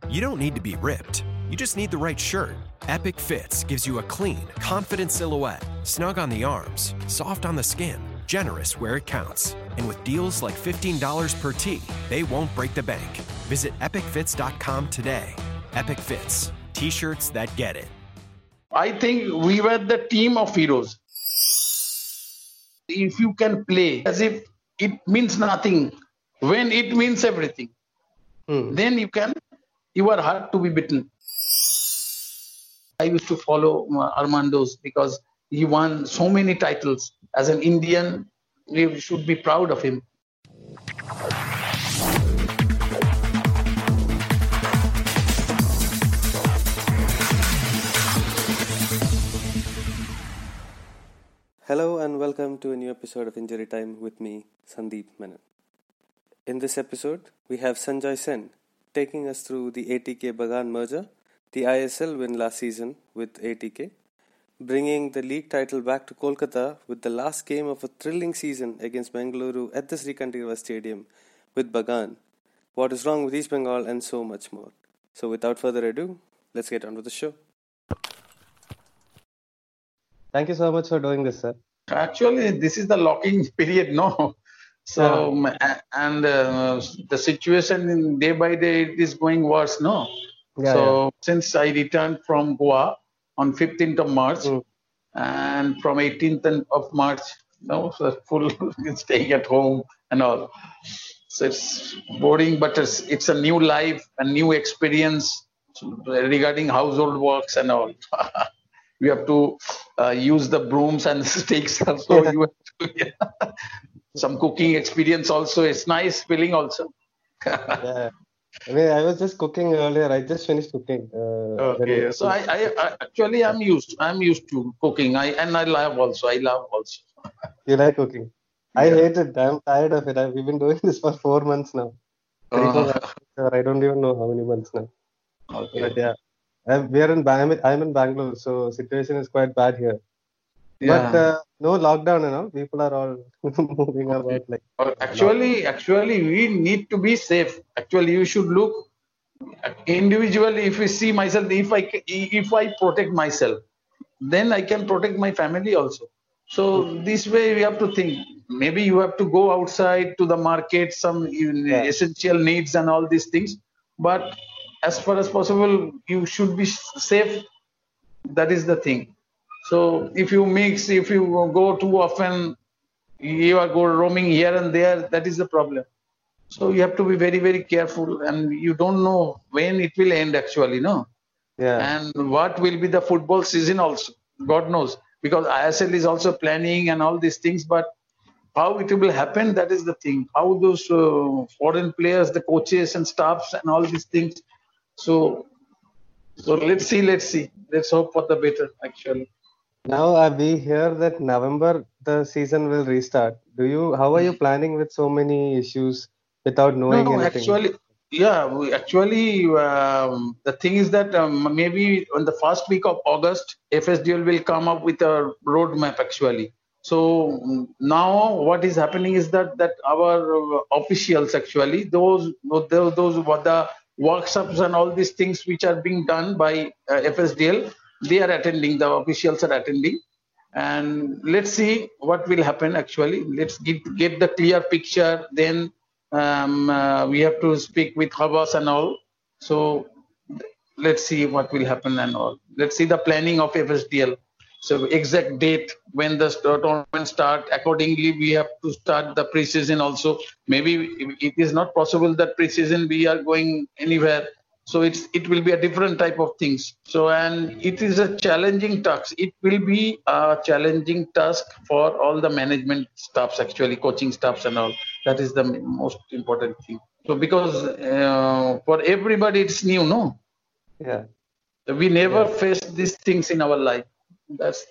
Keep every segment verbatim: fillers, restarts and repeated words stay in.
You don't need to be ripped. You just need the right shirt. Epic Fits gives you a clean, confident silhouette, snug on the arms, soft on the skin, generous where it counts. And with deals like fifteen dollars per tee, they won't break the bank. Visit epic fits dot com today. Epic Fits. T-shirts that get it. I think we were the team of heroes. If you can play as if it means nothing, when it means everything, hmm. then you can, you are hard to be beaten. I used to follow Armando's because he won so many titles. As an Indian, we should be proud of him. Hello and welcome to a new episode of Injury Time with me, Sandeep Menon. In this episode, we have Sanjay Sen taking us through the A T K Bagan merger, the I S L win last season with A T K, bringing the league title back to Kolkata with the last game of a thrilling season against Bengaluru at the Srikanteerava Stadium with Bagan, what is wrong with East Bengal, and so much more. So without further ado, let's get on with the show. Thank you so much for doing this, sir. Actually, this is the locking period, no? So, yeah. and uh, the situation in day by day it is going worse, no? Yeah, so, yeah. Since I returned from Goa on fifteenth of March, mm. and from eighteenth of March, no, so full staying at home and all. So, it's boring, but it's, it's a new life, a new experience regarding household works and all. We have to uh, use the brooms and sticks. So yeah. you have to, yeah. Some cooking experience also. It's nice feeling also. yeah. I mean, I was just cooking earlier. I just finished cooking. Uh, okay. So I, I, I actually I'm used. I'm used to cooking. I and I love also. I love also. You like cooking? Yeah. I hate it. I'm tired of it. I've, we've been doing this for four months now. Uh, I don't even know how many months now. Okay. But yeah. I'm, we are in, I'm, I'm in Bangalore, so situation is quite bad here. Yeah. But uh, no lockdown, you know. People are all moving about like. Actually, lockdown. actually, we need to be safe. Actually, you should look individually. If you see myself, if I if I protect myself, then I can protect my family also. So mm-hmm. this way we have to think. Maybe you have to go outside to the market, some yeah. essential needs and all these things, but as far as possible, you should be safe. That is the thing. So if you mix, if you go too often, you are go roaming here and there, that is the problem. So you have to be very, very careful, and you don't know when it will end actually, no? Yeah. And what will be the football season also? God knows. Because I S L is also planning and all these things, but how it will happen, that is the thing. How those uh, foreign players, the coaches and staffs and all these things. So, so let's see, let's see. Let's hope for the better, actually. Now uh, we hear that November the season will restart. Do you? How are you planning with so many issues without knowing no, anything? Actually, yeah, we actually, um, the thing is that um, maybe on the first week of August, F S D L will come up with a roadmap, actually. So now what is happening is that that our uh, officials, actually, those those those what the workshops and all these things which are being done by uh, F S D L, they are attending, the officials are attending, and let's see what will happen actually. Let's get, get the clear picture, then um, uh, we have to speak with Habas and all. So let's see what will happen and all. Let's see the planning of F S D L. So exact date when the tournament start, accordingly we have to start the pre-season also. Maybe it is not possible that pre-season we are going anywhere. So it's it will be a different type of things. So and it is a challenging task. It will be a challenging task for all the management staffs, actually coaching staffs and all. That is the most important thing. So because uh, for everybody it's new, no? Yeah. We never yeah. faced these things in our life. That's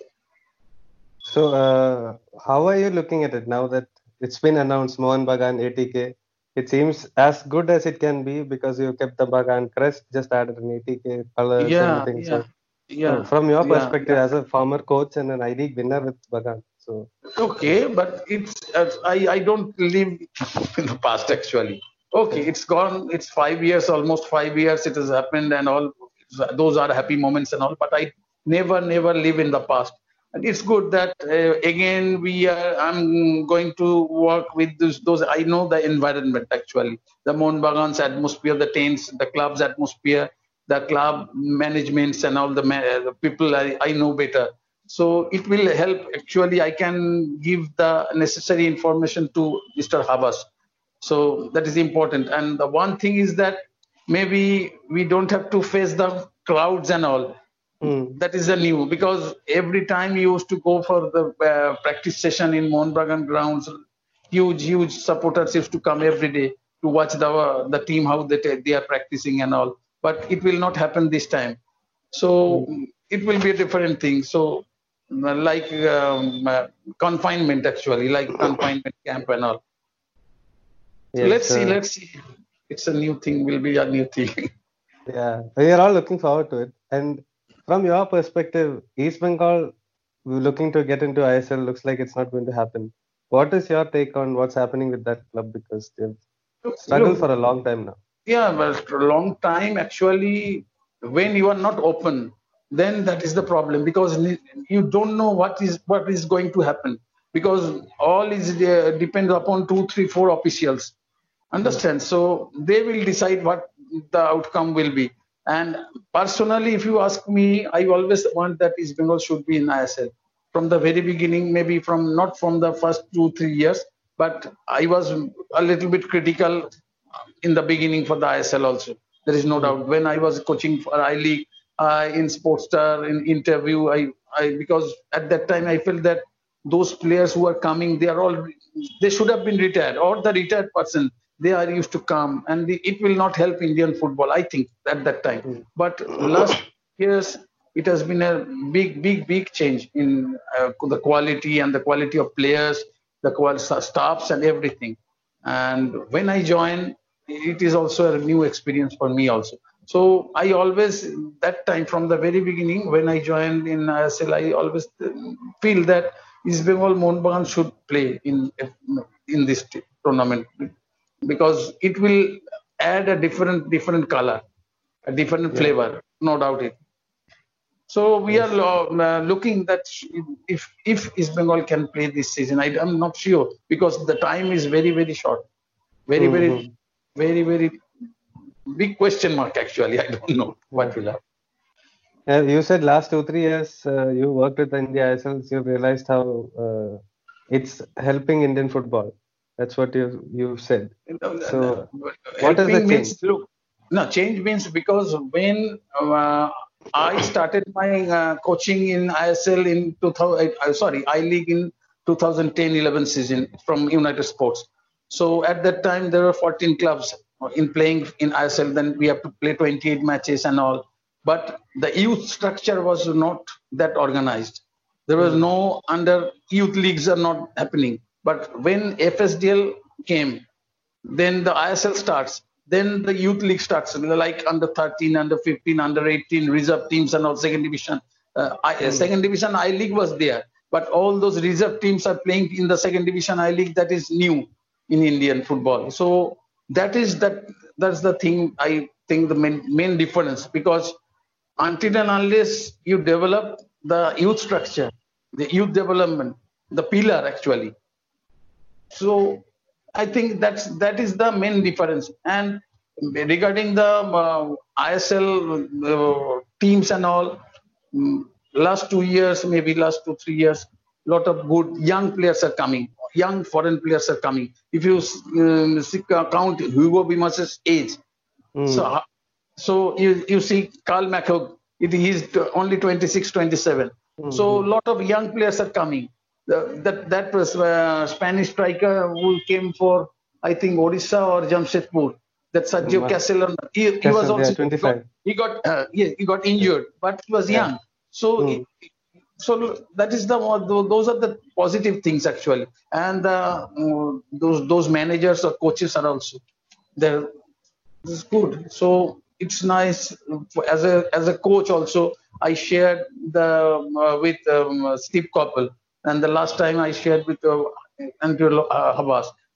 so. Uh, how are you looking at it now that it's been announced? Mohan Bagan, A T K. It seems as good as it can be because you kept the Bagan crest, just added an A T K colors, yeah, everything. Yeah, so, yeah. So from your perspective, yeah, yeah. as a former coach and an I League winner with Bagan, so okay, but it's uh, I I don't live in the past actually. Okay, it's gone. It's five years, almost five years. It has happened, and all those are happy moments and all. But I never, never live in the past. And it's good that uh, again we are. I'm going to work with those. Those I know the environment actually, the Mohun Bagan's atmosphere, the tents, the club's atmosphere, the club managements, and all the, ma- the people I, I know better. So it will help. Actually, I can give the necessary information to Mister Habas. So that is important. And the one thing is that maybe we don't have to face the crowds and all. Mm. That is the new, because every time you used to go for the uh, practice session in Mohun Bagan grounds, huge, huge supporters used to come every day to watch the uh, the team how they they are practicing and all. But it will not happen this time. So Mm. it will be a different thing. So uh, like um, uh, confinement actually, like confinement camp and all. So Yes. let's see, Uh, let's see. It's a new thing, will be a new thing. yeah, we are all looking forward to it. And from your perspective, East Bengal looking to get into I S L looks like it's not going to happen. What is your take on what's happening with that club? Because they've Look, struggled for look, a long time now. yeah, but for a long time, actually, when you are not open, then that is the problem, because ni- you don't know what is what is going to happen, because all is uh, depends upon two, three, four officials. Mm. Understand? So they will decide what the outcome will be. And personally, if you ask me, I always want that East Bengal should be in I S L from the very beginning. Maybe from not from the first two, three years, but I was a little bit critical in the beginning for the I S L also. There is no Mm. doubt. When I was coaching for I League uh, in Sportstar, in interview, I, I because at that time I felt that those players who are coming, they are all they should have been retired, or the retired person they are used to come, and the, it will not help Indian football, I think, at that time. Mm. But last years it has been a big, big, big change in uh, the quality and the quality of players, the qual- staffs and everything. And when I joined, it is also a new experience for me also. So I always, that time from the very beginning, when I joined in I S L, I always feel that East Bengal Mohun Bagan should play in in this tournament, because it will add a different different color, a different Yeah. flavor, no doubt it. So we are Yes. lo- uh, looking that if if East Bengal can play this season, I, am not sure, because the time is very very short, very Mm-hmm. very very very big question mark actually. I don't know Yeah. what will happen. Uh, you said last two, three years uh, you worked with India I S Ls, you realized how uh, it's helping Indian football. That's what you you said. You know, So, what has the helping means, change? look, no, change means, because when uh, I started my uh, coaching in I S L in two thousand, uh, sorry, I League in twenty ten eleven season from United Sports. So at that time there were fourteen clubs in playing in I S L. Then we have to play twenty-eight matches and all. But the youth structure was not that organized. There was Mm. no under youth leagues are not happening. But when F S D L came, then the I S L starts, then the youth league starts, like under thirteen, under fifteen, under eighteen, reserve teams and all second division. Uh, I, uh, Mm. second division I League was there, but all those reserve teams are playing in the second division I League. That is new in Indian football. So that is that that's the thing, I think, the main, main difference, because until and unless you develop the youth structure, the youth development, the pillar actually, so I think that's that is the main difference. And regarding the uh, I S L uh, teams and all, mm, last two years, maybe last two three years, lot of good young players are coming. Young foreign players are coming. If you um, see- count Hugo Bimas's age, so Mm. uh, so you you see Carl McHugh, it is only twenty-six, twenty-seven. So a Mm-hmm. lot of young players are coming. The, that that was uh, Spanish striker who came for, I think, Odisha or Jamshedpur. That Sergio Ma- Casella. He, he was Castle, yeah, also got twenty-five. he got uh, yeah, he got Yeah. injured, but he was Yeah. young. So Mm. so that is the those are the positive things actually. And uh, those those managers or coaches are also there. This is good. So it's nice as a as a coach also. I shared the uh, with um, Steve Coppell, and the last time I shared with uh, Andrew uh, Habas.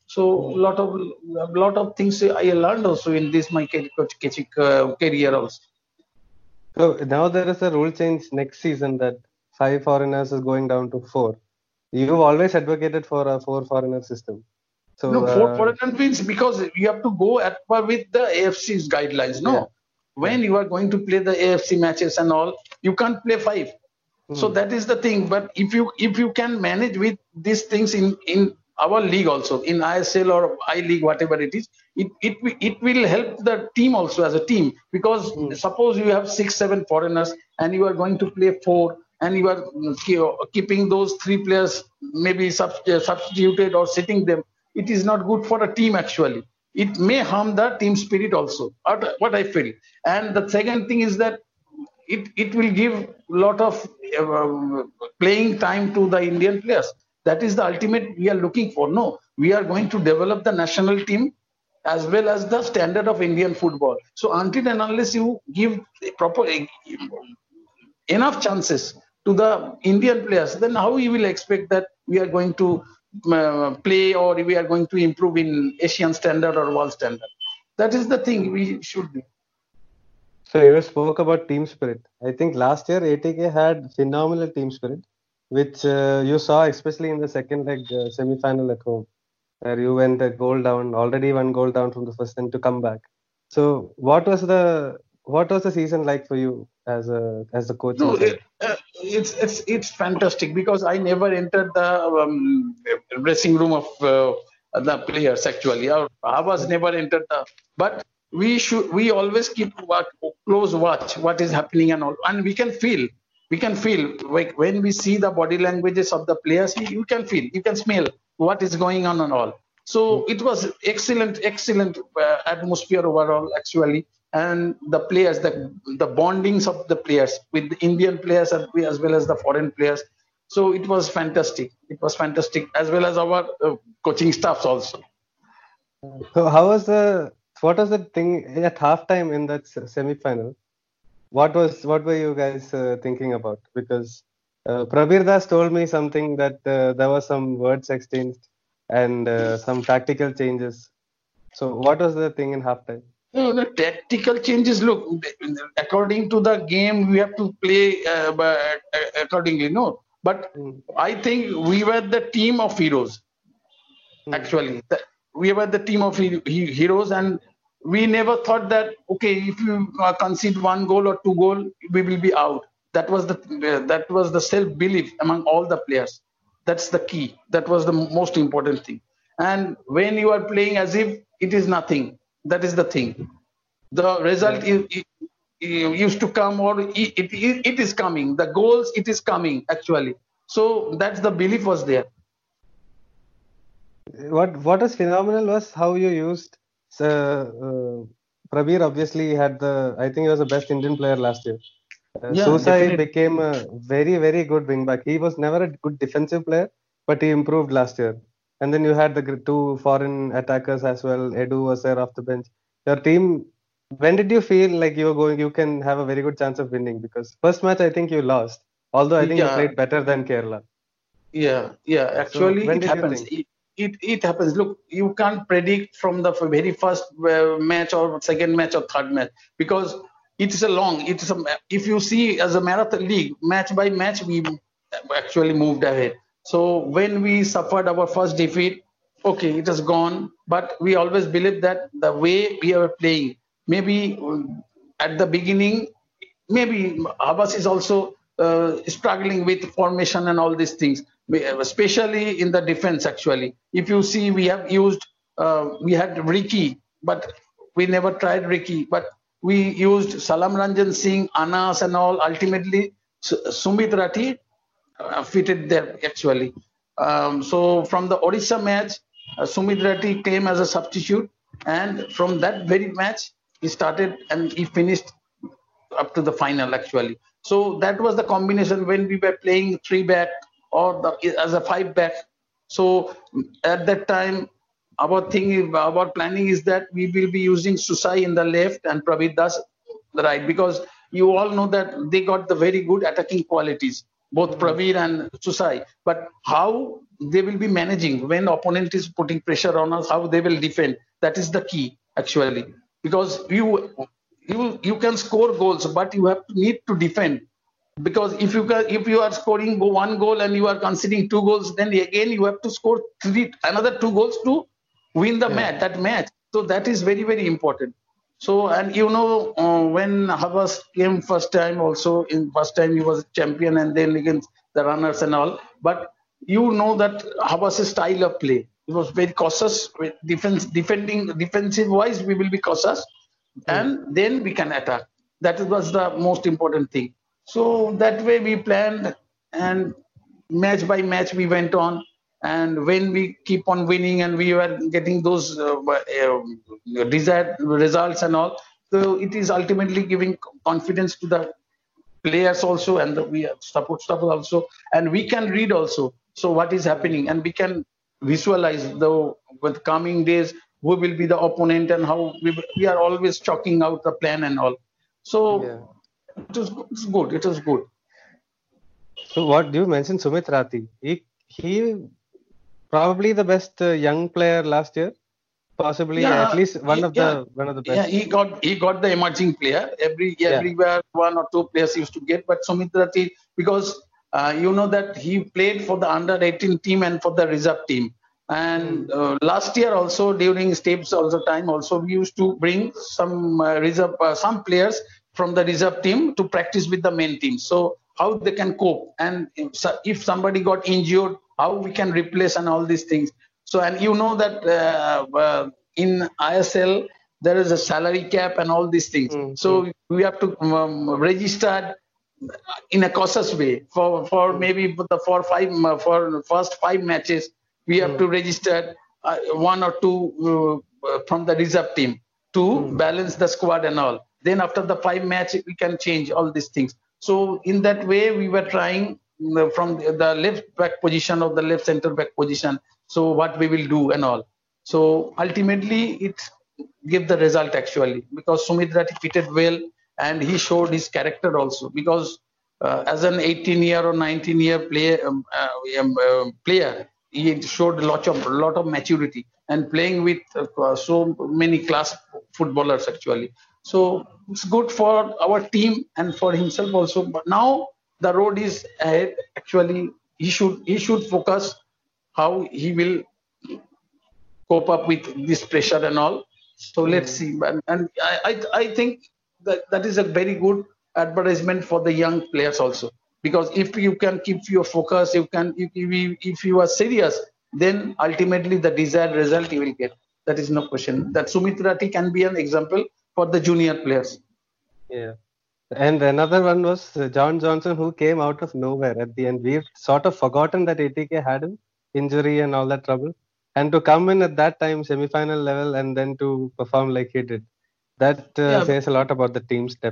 So a lot of a lot of things I learned also in this my ca- coach- coaching uh, career also. So now there is a rule change next season that five foreigners is going down to four. You've always advocated for a four foreigner system. So No, for uh, foreign means because you have to go at par with the A F C's guidelines. yeah, No, yeah. when you are going to play the A F C matches and all, you can't play five. So Hmm. that is the thing. But if you if you can manage with these things in in our league also, in I S L or I League, whatever it is, it it wi- it will help the team also as a team. Because Hmm. suppose you have six seven foreigners and you are going to play four, and you are mm, ke- keeping those three players maybe sub- uh, substituted or sitting them, it is not good for a team actually. It may harm the team spirit also. What what I feel. And the second thing is that it it will give lot of uh, playing time to the Indian players. That is the ultimate we are looking for. No, we are going to develop the national team as well as the standard of Indian football. So until and unless you give proper enough chances to the Indian players, then how you will expect that we are going to uh, play or we are going to improve in Asian standard or world standard? That is the thing we should do. So you spoke about team spirit. I think last year A T K had phenomenal team spirit, which uh, you saw especially in the second leg uh, semi-final at home, where you went a goal down, already one goal down from the first end to come back. So what was the what was the season like for you as a as the coaching No, side? it, uh, it's it's it's fantastic because I never entered the um, dressing room of uh, the players actually. Or I was Hmm. never entered the. But we should we always keep watch, close watch what is happening and all, and we can feel we can feel like when we see the body languages of the players, you, you can feel you can smell what is going on and all. Hmm. So it was excellent, excellent uh, atmosphere overall, actually, and the players, the the bondings of the players with the Indian players and we- as well as the foreign players. So it was fantastic. It was fantastic as well as our uh, coaching staffs also. So how was the what was the thing at halftime in that se- semi-final? What was what were you guys uh, thinking about? Because uh, Prabir Das told me something that uh, there was some words exchanged and uh, some tactical changes. So what was the thing in halftime? No, the tactical changes. Look, according to the game, we have to play uh, but, uh, accordingly. No, but Mm, I think we were the team of heroes. mm, Actually, the, we were the team of he- he- heroes, and we never thought that okay, if you uh, concede one goal or two goal, we will be out. That was the uh, that was the self belief among all the players. That's the key. That was the most important thing. And when you are playing as if it is nothing, that is the thing. The yeah. result is, is, used to come, or it, it, it is coming. The goals, it is coming actually. So that's the belief was there. What what was phenomenal was how you used uh, uh, Prabir obviously had the I think he was the best Indian player last year. Uh, Yeah, Susai definitely. became a very, very good wing back. He was never a good defensive player, but he improved last year. And then you had the gr- two foreign attackers as well. Edu was there off the bench. Your team, when did you feel like you were going, you can have a very good chance of winning? Because first match, I think you lost. Although I think you Yeah, played better than Kerala. yeah, yeah. So Actually, when it did you happens. think? It, it it happens. Look, you can't predict from the very first uh, match or second match or third match because it's a long. It's a if you see as a marathon league, match by match, we actually moved ahead. So when we suffered our first defeat, okay, it has gone. But we always believe that the way we are playing, maybe um, at the beginning maybe Abbas is also uh, struggling with formation and all these things, especially in the defense. Actually, if you see, we have used uh, we had Ricky, but we never tried Ricky. But we used Salam Ranjan Singh, Anas, and all. Ultimately, Sumit Rathi uh, fitted there actually. Um, so from the Odisha match, uh, Sumit Rathi came as a substitute, and from that very match, he started and he finished up to the final actually. So that was the combination when we were playing three back or the, as a five back. So at that time, our thing, our planning is that we will be using Susai in the left and Pravid Das the right, because you all know that they got the very good attacking qualities. both mm. Praveer and Susai. But how they will be managing when opponent is putting pressure on us, how they will defend. That is the key, actually. Because you you you can score goals, but you have to need to defend. Because if you can, if you are scoring one goal and you are conceding two goals, then again you have to score three another two goals to win the yeah. match. That match. So that is very very important. So and you know uh, when Habas came first time, also in first time he was champion and then against the runners and all. But you know that Habas' style of play. It was very cautious with defense, defending defensive wise. We will be cautious, mm. and then we can attack. That was the most important thing. So that way we planned, and match by match we went on. And when we keep on winning and we were getting those uh, uh, desired results and all, so it is ultimately giving confidence to the players also, and the, we support staff also, and we can read also. So what is happening, and we can visualize the with coming days who will be the opponent and how we, we are always chalking out the plan and all. So. Yeah. It was, it was good. It was good. So what you mentioned, Sumit Rathi, he he probably the best uh, young player last year, possibly yeah, at least one he, of yeah, the one of the best. Yeah, he got he got the emerging player. Every everywhere yeah. one or two players used to get, but Sumit Rathi, because uh, you know that he played for the under eighteen team and for the reserve team. And uh, last year also during Steps also time also we used to bring some uh, reserve uh, some players from the reserve team to practice with the main team. So how they can cope, and if somebody got injured, how we can replace and all these things. So and you know that uh, uh, in I S L there is a salary cap and all these things. Mm-hmm. So we have to um, register in a cautious way for for maybe the for five for first five matches we have mm-hmm. to register uh, one or two uh, from the reserve team to mm-hmm. balance the squad and all. Then after the five match, we can change all these things. So in that way, we were trying from the left back position or the left center back position. So what we will do and all. So ultimately, it gave the result actually, because Sumit Rathi fitted well and he showed his character also. Because uh, as an eighteen year or nineteen year player, um, uh, um, uh, player, he showed a lot of lot of maturity and playing with uh, so many class footballers actually. So it's good for our team and for himself also. But now the road is ahead. Actually, he should he should focus how he will cope up with this pressure and all. So mm. let's see. And, and I, I I think that that is a very good advertisement for the young players also. Because if you can keep your focus, you can if you, if you are serious, then ultimately the desired result you will get. That is no question. That Sumit Rathi can be an example for the junior players. Yeah. And another one was uh, John Johnson, who came out of nowhere at the end. We've sort of forgotten that A T K had him, injury and all that trouble. And to come in at that time, semi-final level, and then to perform like he did, that uh, yeah. says a lot about the team's depth.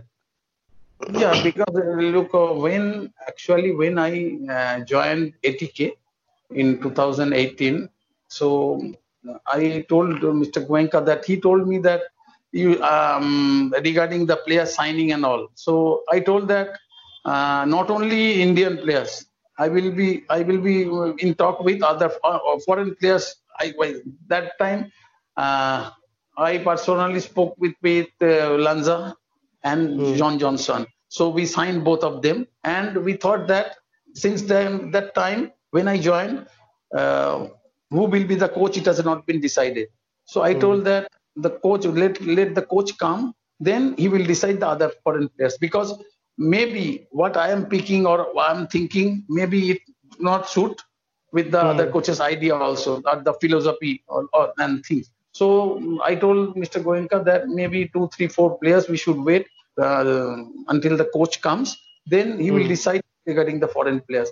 Yeah, because uh, look, uh, when actually when I uh, joined A T K in two thousand eighteen, so I told uh, Mister Goenka that he told me that you um, regarding the player signing and all. So I told that uh, not only Indian players, I will be I will be in talk with other uh, foreign players. I that time uh, I personally spoke with with uh, Lanza and mm. John Johnson. So we signed both of them, and we thought that since then that time when I joined, uh, who will be the coach? It has not been decided. So I mm. told that the coach let let the coach come, then he will decide the other foreign players, because maybe what I am picking or I am thinking maybe it not suit with the mm. other coach's idea also, or the philosophy or, or and things. So I told Mister Goenka that maybe two, three, four players we should wait uh, until the coach comes. Then he mm. will decide regarding the foreign players.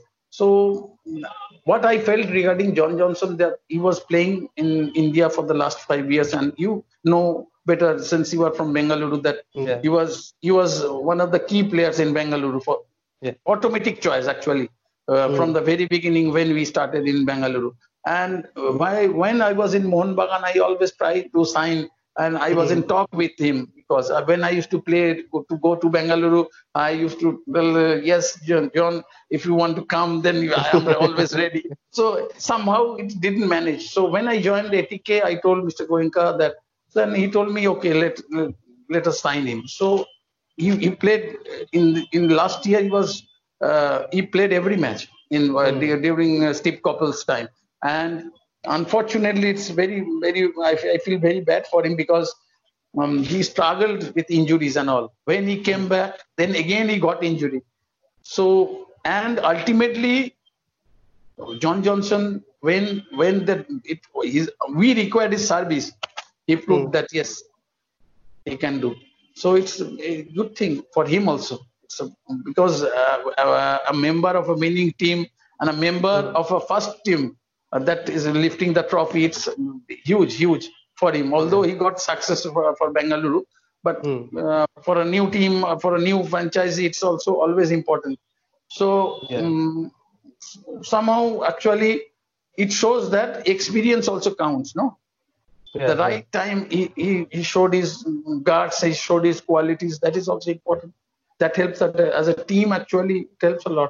So what I felt regarding John Johnson, that he was playing in India for the last five years, and you know better since you are from Bengaluru that yeah. he was he was one of the key players in Bengaluru for yeah. automatic choice actually uh, mm. from the very beginning when we started in Bengaluru. And why, when I was in Mohun Bagan, I always tried to sign And I was Mm. in talk with him because uh, when I used to play go to go to Bengaluru, I used to well uh, yes John, John, if you want to come, then you, I am always ready. So somehow it didn't manage. So when I joined A T K, I told Mister Goenka that. Then he told me, okay, let let, let us sign him. So he, he played in in last year. He was uh, he played every match in uh, Mm. du- during uh, Steve Coppell's time, and unfortunately, it's very very. I, f- I feel very bad for him because um, he struggled with injuries and all. When he came back, then again he got injury. So and ultimately, John Johnson, when when the it his, we required his service, he proved Mm. that yes, he can do. So it's a good thing for him also. So because uh, a, a member of a winning team and a member Mm. of a first team uh, that is lifting the trophy, it's huge, huge for him. Although he got success for, for Bengaluru, but Mm. uh, for a new team, uh, for a new franchise, it's also always important. So Yeah. um, somehow, actually, it shows that experience also counts, no? The Yeah. Yeah. right time he, he, he showed his guards, he showed his qualities. That is also important. That helps that, uh, as a team, actually, it helps a lot.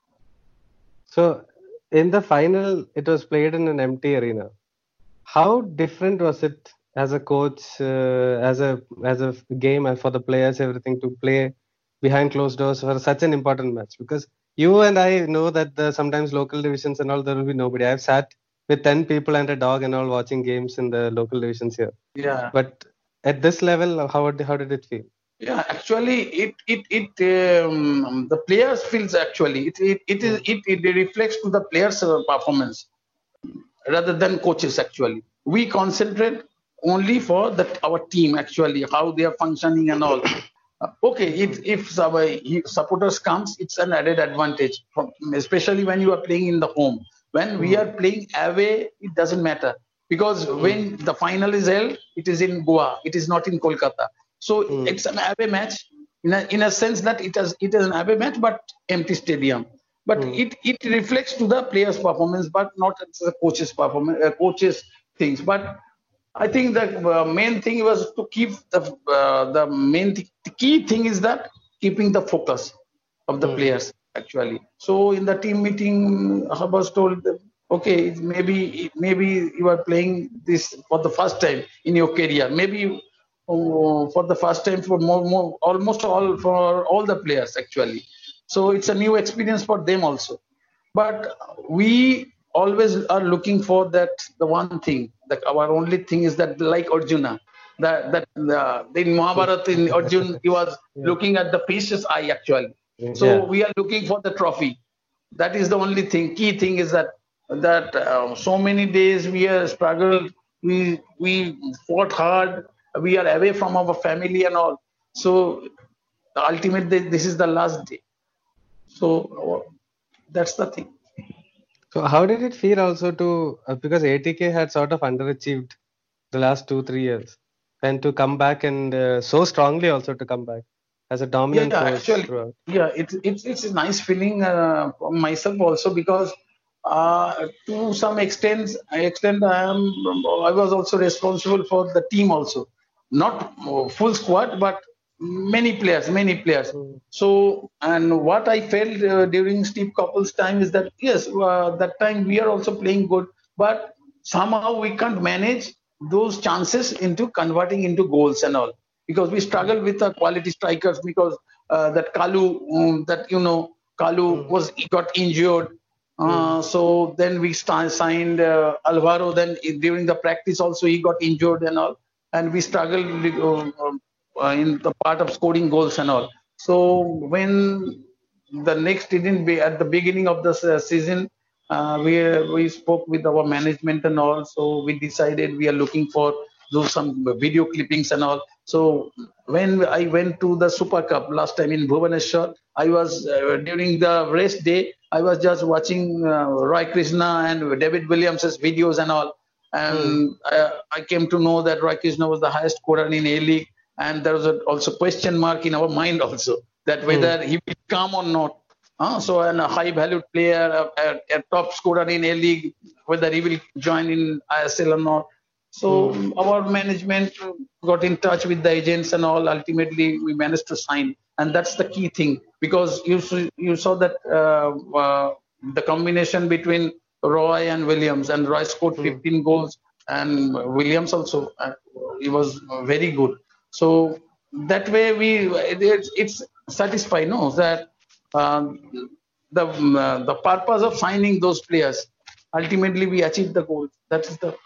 So in the final, it was played in an empty arena. How different was it as a coach, uh, as a as a game, and for the players, everything to play behind closed doors for such an important match? Because you and I know that the sometimes local divisions and all there will be nobody. I've sat with ten people and a dog and all watching games in the local divisions here. Yeah. But at this level, how did- how did it feel? Yeah, actually, it it it um, the players feels actually it it, it is Mm. it, it reflects to the players' uh, performance rather than coaches. Actually, we concentrate only for that our team actually how they are functioning and all. Uh, okay, it, Mm. if some, uh, he- supporters comes, it's an added advantage, from, especially when you are playing in the home. When we are Mm. playing away, it doesn't matter because Mm. when the final is held, it is in Goa, it is not in Kolkata. So Mm. it's an away match in a, in a sense that it has it is an away match, but empty stadium. But Mm. it, it reflects to the players' performance, but not the coaches' performance, uh, coaches' things. But I think the uh, main thing was to keep the uh, the main th- the key thing is that keeping the focus of the Mm. players actually. So in the team meeting, Habas told them, okay, it maybe maybe you are playing this for the first time in your career. Maybe uh, for the first time for more, more almost all for all the players actually. So it's a new experience for them also. But we always are looking for that the one thing that our only thing is that like Arjuna, that that uh, in Mahabharata in Arjun he was Yeah. looking at the fish's eye actually. So Yeah. we are looking for the trophy. That is the only thing. Key thing is that that uh, so many days we are struggled. We we fought hard. We are away from our family and all. So ultimately, this is the last day. So uh, that's the thing. So how did it feel also to uh, because A T K had sort of underachieved the last two three years, and to come back and uh, so strongly also to come back as a Yeah, dominant force actually, throughout. yeah, it's it's it's a nice feeling uh, for myself also because uh, to some extent, extent I am I was also responsible for the team also, not uh, full squad, but many players, many players. Mm. So, and what I felt uh, during Steve Coppell's time is that yes, uh, that time we are also playing good, but somehow we can't manage those chances into converting into goals and all because we Mm. struggle with the quality strikers because uh, that Kalu, um, that you know, Kalu Mm. was he got injured. Mm. Uh, so then we st- signed uh, Alvaro. Then during the practice also he got injured and all, and we struggled uh, uh, in the part of scoring goals and all. So when the next didn't be at the beginning of the s- season, uh, we we spoke with our management and all. So we decided we are looking for do some video clippings and all. So when I went to the Super Cup last time in Bhubaneswar, I was uh, during the rest day. I was just watching uh, Roy Krishna and David Williams' videos and all, Mm. and uh, I came to know that Roy Krishna was the highest scorer in A League, and there was a, also question mark in our mind also that Mm. whether he will come or not. Uh, so an, a high valued player, a, a, a top scorer in A League, whether he will join in I S L or not. So Mm. our management got in touch with the agents and all. Ultimately, we managed to sign, and that's the key thing, because you s- you saw that uh, uh, the combination between Roy and Williams, and Roy scored Mm. fifteen goals, and Williams also uh, he was very good. So that way we it, it's, it's satisfied, no, that um, the uh, the purpose of signing those players, ultimately we achieved the goal. That is the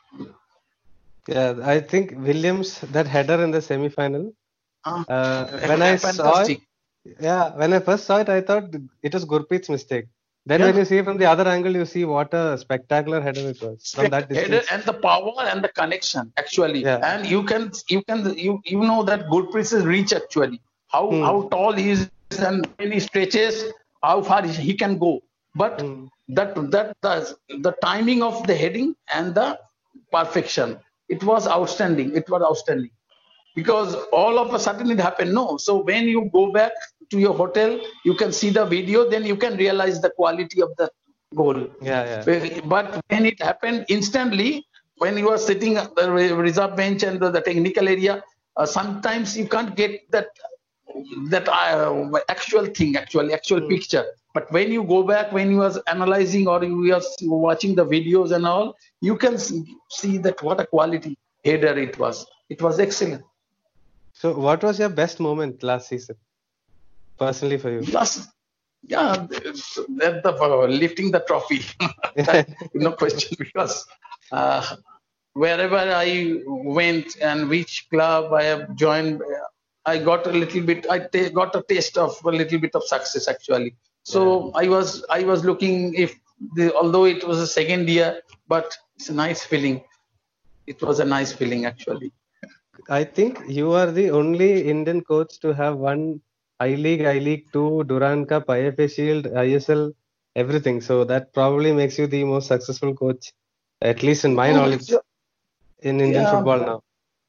Yeah, I think Williams, that header in the semi-final, uh, uh, when I saw it, fantastic. yeah, when I first saw it, I thought it was Gurpreet's mistake. Then when Yeah, you see it from the other angle, you see what a spectacular header it was from spec that header distance. and the power and the connection actually, Yeah. and you can you can you you know that Gurpreet's reach actually, how Hmm. how tall he is, and when he stretches, how far he can go. But Hmm. that that the, the timing of the heading and the perfection, it was outstanding. It was outstanding. Because all of a sudden it happened. No, so when you go back to your hotel, you can see the video, then you can realize the quality of the goal. Yeah, yeah. But when it happened instantly, when you are sitting at the reserve bench and the, the technical area, uh, sometimes you can't get that that uh, actual thing, actually actual Hmm. picture. But when you go back, when you are analyzing or you are watching the videos and all, you can see that what a quality header it was. It was excellent. So, what was your best moment last season, personally for you? Plus, yeah, that the uh, lifting the trophy, that no question, because uh, wherever I went and which club I have joined, I got a little bit. I ta- got a taste of a little bit of success actually. Yeah. So I was I was looking if the, although it was a second year, but it's a nice feeling. It was a nice feeling actually. I think you are the only Indian coach to have won I League, I League Two, Durand Cup, I F A Shield, I S L, everything. So that probably makes you the most successful coach, at least in my No, it's, knowledge, in Indian yeah. football now.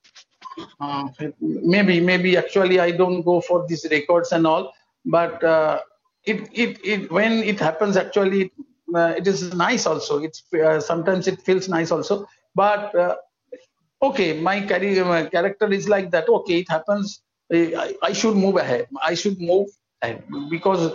Uh, maybe, maybe actually I don't go for these records and all, but uh, it, it, it, when it happens, actually, uh, it is nice also. It's uh, sometimes it feels nice also, but uh, okay, my career, my character is like that. Okay, it happens. I, I should move ahead. I should move ahead because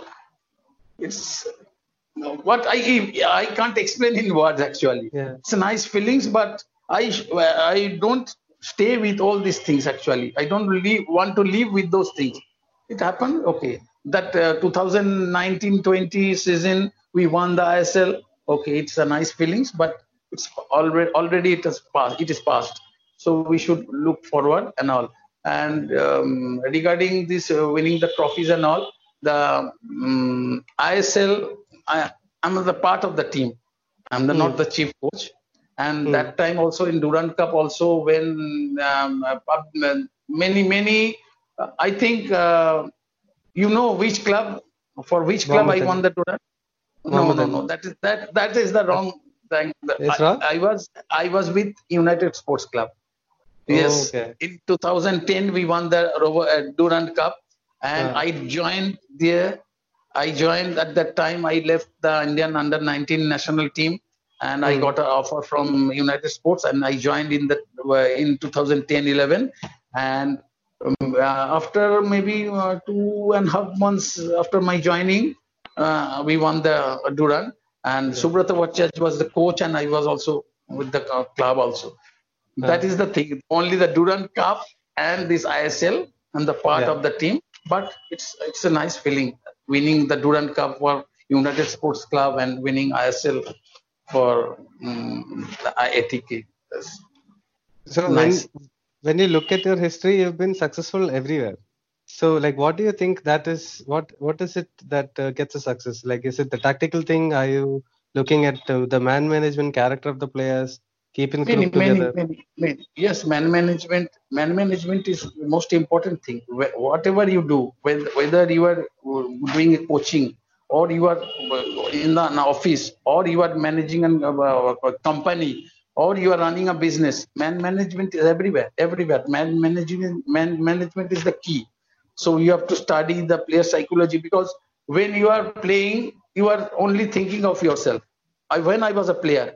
it's what I I can't explain in words actually. Yeah. It's a nice feelings, but I I don't stay with all these things actually. I don't really want to live with those things. It happened, okay. That uh, twenty nineteen twenty season we won the I S L. Okay, it's a nice feelings, but it's already already it has passed. It is past. So we should look forward and all. And um, regarding this uh, winning the trophies and all, the um, I S L, I, I'm the part of the team. I'm the, Hmm. not the chief coach. And Hmm. that time also in Durand Cup also when um, uh, many many uh, I think uh, you know which club for which club I won Mohammedan. the Durand. No, no, Mohammedan. no. That is that that is the Uh, wrong thing. I, It's wrong? I was I was with United Sports Club. Oh, Yes, okay. in two thousand ten we won the Rover, uh, Durand Cup, and Uh, I joined there. I joined at that time. I left the Indian under nineteen national team, and I hmm. got an offer from United Sports, and I joined in the uh, in two thousand ten eleven, and um, uh, after maybe uh, two and a half months after my joining, uh, we won the Durand, and Yeah. Subrata Vachaj was the coach, and I was also with the uh, club also. That Uh, is the thing. Only the Durand Cup and this I S L and the part yeah. of the team. But it's it's a nice feeling winning the Durand Cup for United Sports Club and winning I S L for um, the A T K. That's So nice. when when you look at your history, you've been successful everywhere. So like, what do you think that is? What what is it that uh, gets a success? Like, is it the tactical thing? Are you looking at uh, the man management, character of the players, keeping the Many, group many, together? many, many. Yes, man management. Man management is the most important thing. Wh- Whatever you do, whether whether you are uh, doing a coaching or you are uh, in the an office or you are managing an, uh, a company or you are running a business, man management is everywhere. Everywhere, man management. Man management is the key. So you have to study the player psychology because when you are playing, you are only thinking of yourself. I, when I was a player,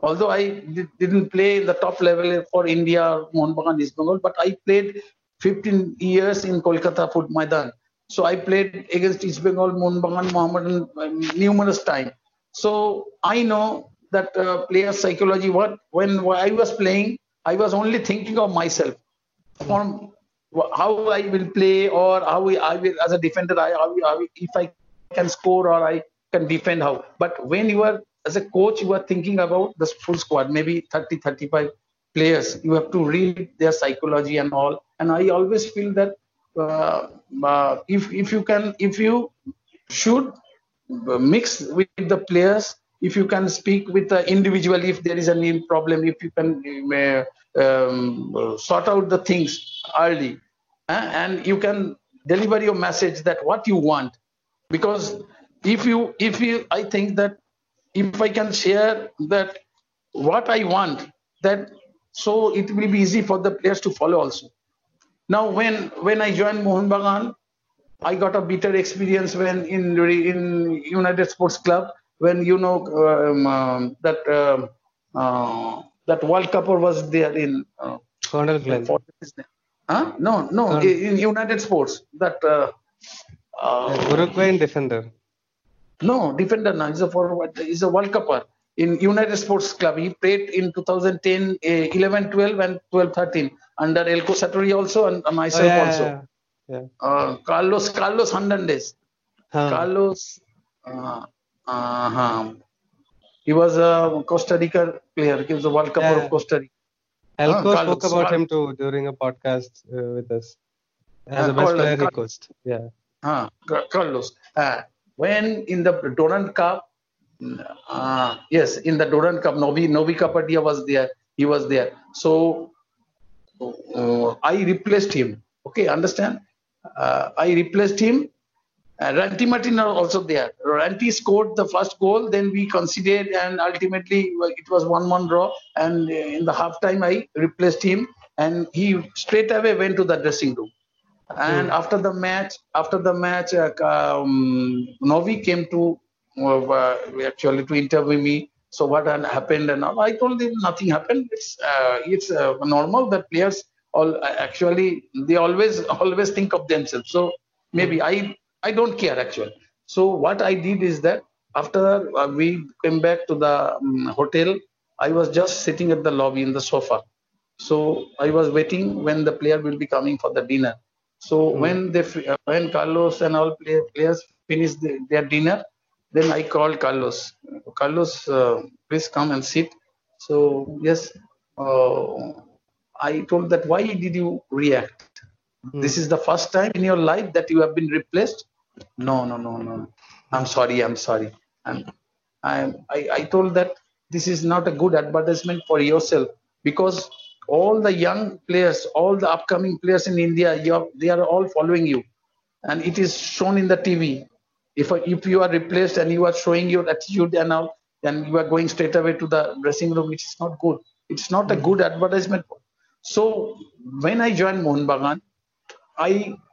although I did, didn't play in the top level for India or Mohun Bagan East Bengal, but I played fifteen years in Kolkata Foot Maidan. So I played against East Bengal, Mohun Bagan, Mohammedan uh, numerous times. So I know that uh, player psychology. What when I was playing, I was only thinking of myself, from how I will play, or how I will as a defender. I how, how, if I can score or I can defend how. But when you are as a coach, you are thinking about the full squad, maybe thirty, thirty-five players. You have to read their psychology and all. And I always feel that uh, uh, if if you can, if you should mix with the players, if you can speak with the individual, if there is any problem, if you can uh, um, sort out the things early, uh, and you can deliver your message that what you want. Because if you, if you, I think that if I can share that what I want, that so it will be easy for the players to follow also. Now, when when I joined Mohun Bagan, I got a bitter experience when in in United Sports Club, when you know um, um, that uh, uh, that World Cup was there in uh, Cornell Glen. Huh? No, no, Corn- in United Sports, that uh, uh, Uruguayan defender. No, defender now. He's a forward. He's a World Cupper in United Sports Club. He played in twenty ten, eleven, twelve, and twelve, thirteen under Elko Satori also, and myself oh, yeah, also. Yeah. yeah. Uh, Carlos Carlos Hernandez. Huh. Carlos. Uh, uh, he was a Costa Rica player. He was a World Cupper Yeah. of Costa Rica. Elko Uh, spoke Carlos. about him too during a podcast uh, with us. As Uh, the best Carlos- player he Carlos. coached. Yeah. Uh, Ca- Carlos. Uh, when in the Durand Cup, uh, yes, in the Durand Cup, Novi Novi Kapadia was there. He was there. So uh, I replaced him. Okay, understand? Uh, I replaced him. Uh, Ranty Martin are also there. Ranty scored the first goal, then we conceded, and ultimately it was one one draw. And in the halftime, I replaced him, and he straight away went to the dressing room. And Mm. after the match, after the match, uh, um, Novi came to uh, actually to interview me. So what had happened and all? I told him nothing happened. It's uh, it's uh, normal that players all actually they always always think of themselves. So maybe I I don't care actually. So what I did is that after uh, we came back to the um, hotel, I was just sitting at the lobby in the sofa. So I was waiting when the player will be coming for the dinner. So Mm. when they uh, when Carlos and all play, players finished the, their dinner, then I called Carlos. Carlos, uh, please come and sit. So yes, uh, I told that why did you react? Mm. This is the first time in your life that you have been replaced. No, no, no, no. I'm sorry. I'm sorry. And I, I, I told that this is not a good advertisement for yourself, because all the young players, all the upcoming players in India, you are, they are all following you, and it is shown in the T V. If if you are replaced and you are showing your attitude and all, then you are going straight away to the dressing room. It is not good. It's not a good advertisement. So when I joined Mohun Bagan, I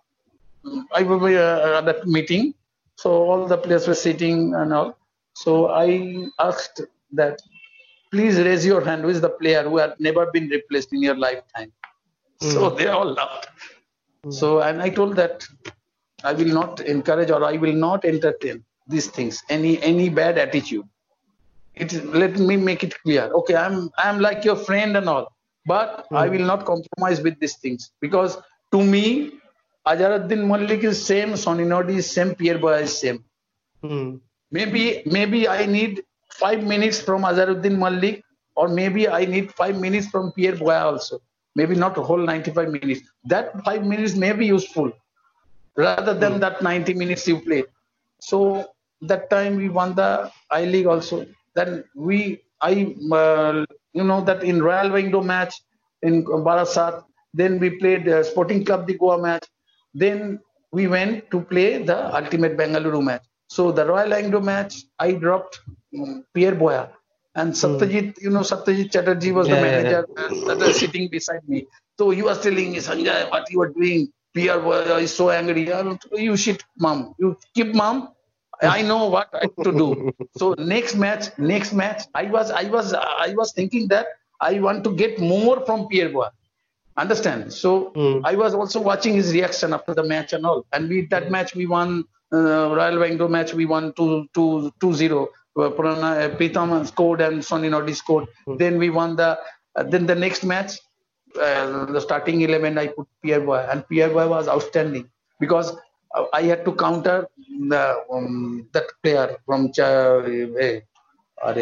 I was uh, at that meeting. So all the players were sitting and all. So I asked that, please raise your hand. Who is the player who had never been replaced in your lifetime? So they all laughed. So and I told that I will not encourage or I will not entertain these things. Any any bad attitude. It is, let me make it clear. Okay, I'm I'm like your friend and all, but I will not compromise with these things, because to me, Azharuddin Malik is same, Sonny Nodi is same, Pierre Boya is same. Mm. Maybe maybe I need five minutes from Azharuddin Malik, or maybe I need five minutes from Pierre Boya also. Maybe not a whole ninety-five minutes. That five minutes may be useful rather than that ninety minutes you played. So that time we won the I League also. Then we I uh, you know that in Royal Wingdo match in Barasat. Then we played uh, Sporting Club the Goa match. Then we went to play the Ultimate Bengaluru match. So the Royal Wingdo match, I dropped um, Pierre Boya. And Satyajit, you know, Satyajit Chatterjee was Yeah, the yeah, manager uh, that was sitting beside me. So he was telling me, Sanjay, what you are doing? Pierre Boya is so angry. You shit, mom. You keep mom. I know what I have to do. So next match, next match, I was, I was, I was thinking that I want to get more from Pierre-Bois. Understand? So Hmm. I was also watching his reaction after the match and all. And we that match we won. Uh, Royal Bangalore match we won two two two zero. Uh, Purana- uh, Pritam scored and Sonny Noddy scored. Hmm. Then we won the. Uh, then the next match, uh, the starting eleven I put Pierre-Bois, and Pierre-Bois was outstanding because uh, I had to counter the um, that player from Ch- uh, uh,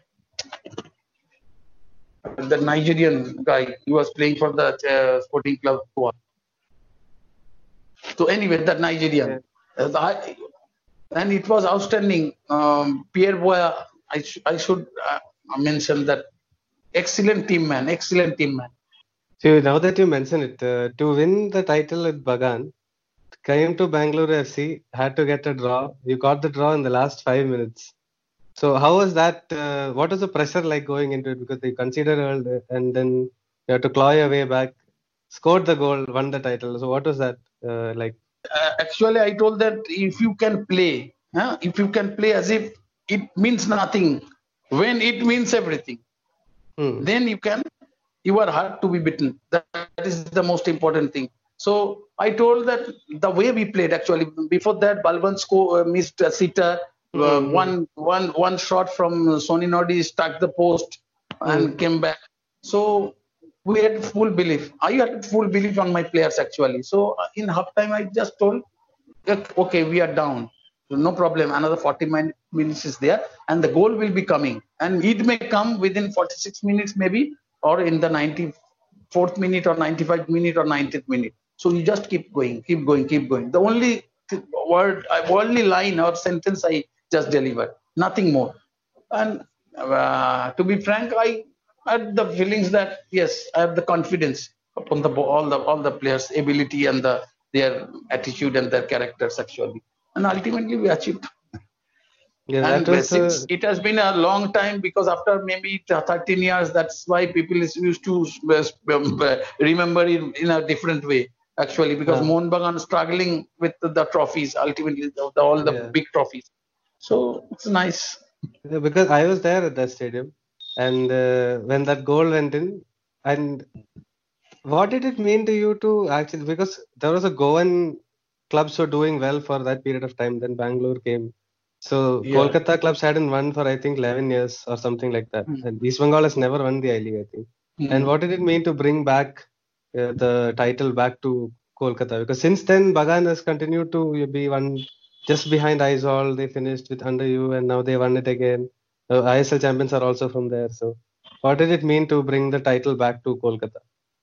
the Nigerian guy. He was playing for the uh, Sporting Club. So anyway, that Nigerian, Yeah. uh, I, and it was outstanding. Um, Pierre-Bois, I, sh- I should uh, mention that excellent team man, excellent team man. So now that you mention it, uh, to win the title with Bagan, came to Bangalore F C, had to get a draw. You got the draw in the last five minutes. So how was that? Uh, what was the pressure like going into it? Because they considered uh, and then you had to claw your way back, scored the goal, won the title. So what was that uh, like? Uh, actually, I told that if you can play, huh, if you can play as if it means nothing, when it means everything, Hmm. then you can, you are hard to be beaten. That is the most important thing. So I told that the way we played actually before that, Balwant sco- uh, missed a sitter. Uh, Hmm. one one one shot from Sonny Noddy struck the post and Hmm. came back. So we had full belief. I had full belief on my players actually. So uh, in halftime, I just told, okay, we are down. No problem. Another forty min- minutes is there, and the goal will be coming. And it may come within forty-six minutes, maybe, or in the ninety-fourth minute, or ninety-fifth minute, or ninetieth minute. So you just keep going, keep going, keep going. The only th- word, uh, only line or sentence I just delivered, nothing more. And uh, to be frank, I had the feelings that yes, I have the confidence upon the all the all the players' ability and the their attitude and their characters actually, and ultimately we achieved. Yeah, that And was since uh, it has been a long time, because after maybe thirteen years, that's why people is used to uh, remember it in a different way actually, because uh, Mohun Bagan struggling with the, the trophies, ultimately the, the, all the yeah. big trophies. So it's nice. Yeah, because I was there at that stadium, and uh, when that goal went in, and what did it mean to you to actually, because there was a Goan clubs were doing well for that period of time, then Bangalore came. So Yeah. Kolkata clubs hadn't won for I think eleven years or something like that. Mm. And East Bengal has never won the I League, I think. And Mm. what did it mean to bring back uh, the title back to Kolkata? Because since then, Bagan has continued to be one just behind Aizawl. They finished with under you, and now they won it again. Uh, I S L champions are also from there. So, what did it mean to bring the title back to Kolkata?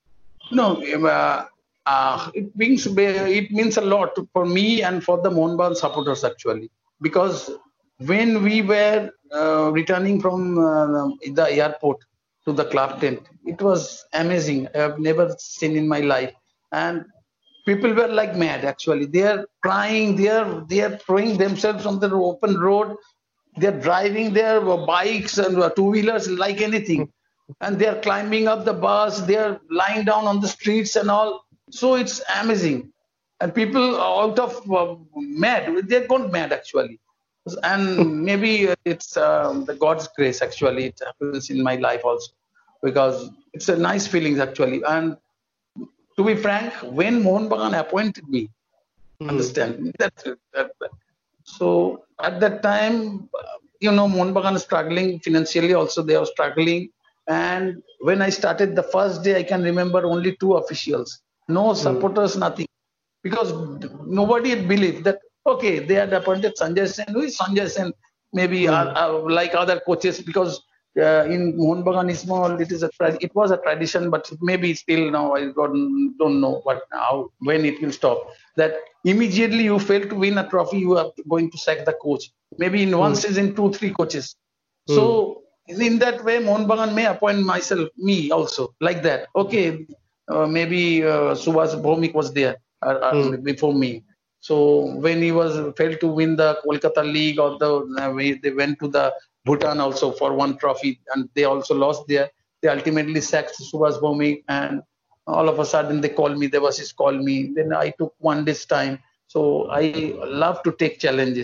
No, uh, uh, it means it means a lot for me and for the Mohun supporters actually, because when we were uh, returning from uh, the airport to the club tent, it was amazing. I have never seen in my life, and people were like mad actually. They are crying. They are they are throwing themselves on the open road. They are driving their bikes and two wheelers like anything, and they are climbing up the bus. They are lying down on the streets and all. So it's amazing, and people are out of uh, mad. They're gone mad actually, and maybe it's um, the God's grace actually. It happens in my life also, because it's a nice feeling actually. And to be frank, when Mohun Bagan appointed me, Hmm. understand that's it. That, that. So at that time, uh, you know, Mohun Bagan is struggling financially. Also, they are struggling. And when I started the first day, I can remember only two officials, no Hmm. supporters, nothing, because nobody had believed that. Okay, they had appointed Sanjay Sen. Who is Sanjay Sen? Maybe uh, Hmm. uh, like other coaches, because uh, in Mohun Bagan Ismail, it is a tra- it was a tradition, but maybe still now I don't, don't know what how when it will stop. That immediately you fail to win a trophy, you are going to sack the coach. Maybe in one Hmm. season, two three coaches. Hmm. So in that way, Mohun Bagan may appoint myself, me also, like that. Okay, uh, maybe uh, Subhas Bhomik was there uh, uh, Hmm. before me. So when he was failed to win the Kolkata League, or the uh, we- they went to the Bhutan also for one trophy, and they also lost there. They ultimately sacked Subhas Bhomik, and all of a sudden they called me. The Devashish called me. Then I took one this time. So I love to take challenges.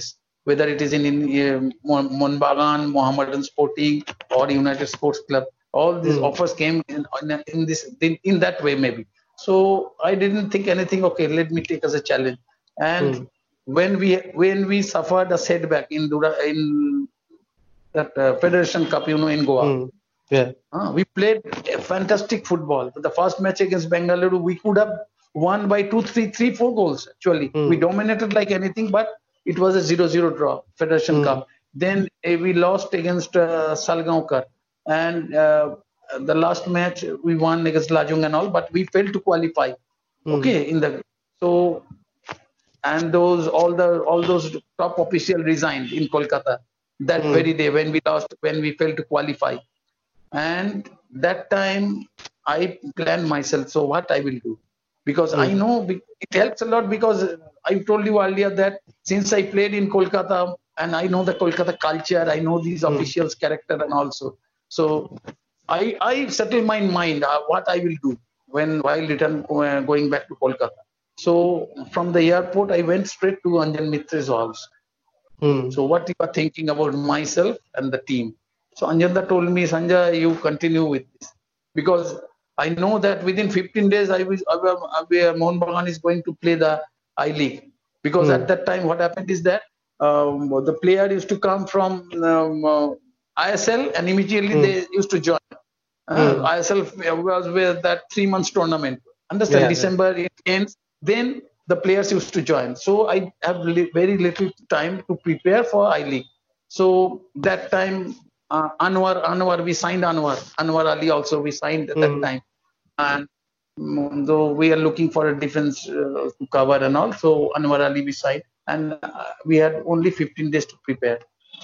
whether it is in, in uh, Mon- Monbagan, Mohammedan Sporting, or United Sports Club. All these Mm. offers came in, in, in this in, in that way maybe. So I didn't think anything. Okay, let me take as a challenge. And Mm. when we when we suffered a setback in Dura, in that uh, Federation Cup, you know, in Goa. Mm. Yeah. Uh, we played a fantastic football. The first match against Bengaluru, we could have won by two, three, three, four goals. Actually, Mm. we dominated like anything, but it was a zero-zero draw. Federation Mm. Cup. Then uh, we lost against uh, Salgaonkar, and uh, the last match we won against Lajung and all, but we failed to qualify. Mm. Okay, in the so and those all the all those top official resigned in Kolkata that Mm. very day when we lost when we failed to qualify. And that time I planned myself, so what I will do, because I Mm. know be- it helps a lot, because I told you earlier that since I played in Kolkata and I know the Kolkata culture, I know these Mm. officials character and also, so I I settle my mind uh, what I will do when while return uh, going back to Kolkata. So from the airport I went straight to Anjan Mitra's house. Mm. So what you are thinking about myself and the team? So Anjanda told me, Sanjay, you continue with this, because I know that within fifteen days I will, I will, I will, Mohun Bagan is going to play the I League. Because Mm. at that time, what happened is that um, the player used to come from um, uh, I S L and immediately Mm. they used to join. Uh, Mm. I S L was with that three months tournament. Understand? Yeah. Yeah. December it ends. Then the players used to join. So I have li- very little time to prepare for I League. So that time, uh, Anwar, Anwar, we signed Anwar. Anwar Ali also we signed at that Mm. time. And mm, though we are looking for a defense uh, to cover and all, so Anwar Ali we signed, and uh, we had only fifteen days to prepare.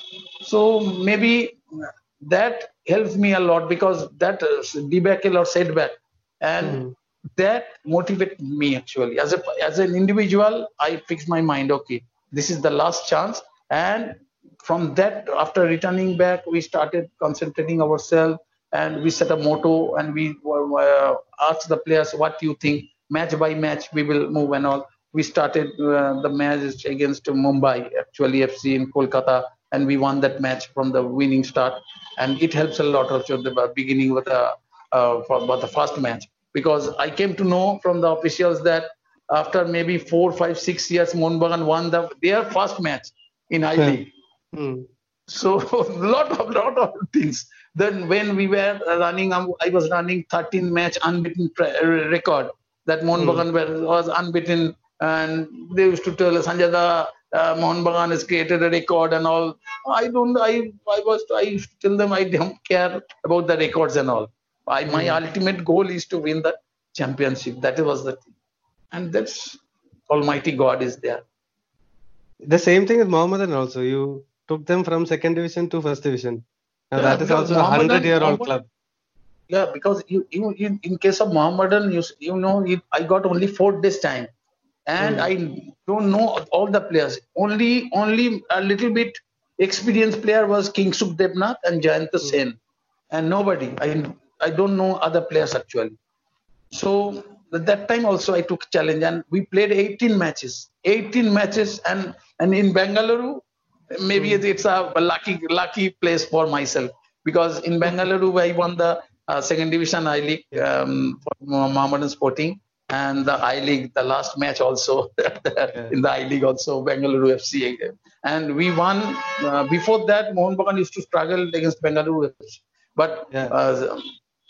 So maybe that helps me a lot, because that uh, debacle or setback, and Mm. that motivated me actually. As a as an individual, I fixed my mind. Okay, this is the last chance, and from that, after returning back, we started concentrating ourselves, and we set a motto, and we uh, asked the players, "What do you think? Match by match, we will move and all." We started uh, the match against Mumbai, actually F C in Kolkata, and we won that match from the winning start. And it helps a lot also at the beginning with the uh, for, for the first match, because I came to know from the officials that after maybe four, five, six years, Mohun Bagan won the, their first match in I League. Mm. So lot of lot of things. Then when we were running, um, I was running thirteen match unbeaten pre- record. That Mohun Mm. Bagan was unbeaten, and they used to tell us, Sanjay, da, uh, Mohun Bagan has created a record and all. I don't. I I was. I used to tell them I don't care about the records and all. I, my Mm. ultimate goal is to win the championship. That was the thing, and that's Almighty God is there. The same thing with Mohammedan also. You took them from second division to first division. Now Yeah, that is because also a hundred Mohammedan, year old Mohammedan club. Yeah, because you, you, you in case of Mohammedan, you, you know, it, I got only four days time, and Mm. I don't know all the players. Only, only a little bit experienced player was King Sukhdevnath and Jayant Mm. Sen, and nobody. I, I don't know other players actually. So at that time also I took challenge, and we played eighteen matches, eighteen matches, and and in Bengaluru, maybe Mm. it's a lucky lucky place for myself, because in Bengaluru I won the uh, second division I League um, for Mohammedan Sporting, and the I League, the last match also Yeah. in the I League also Bengaluru F C, and we won. Uh, before that, Mohun Bagan used to struggle against Bengaluru F C, but Yeah. uh,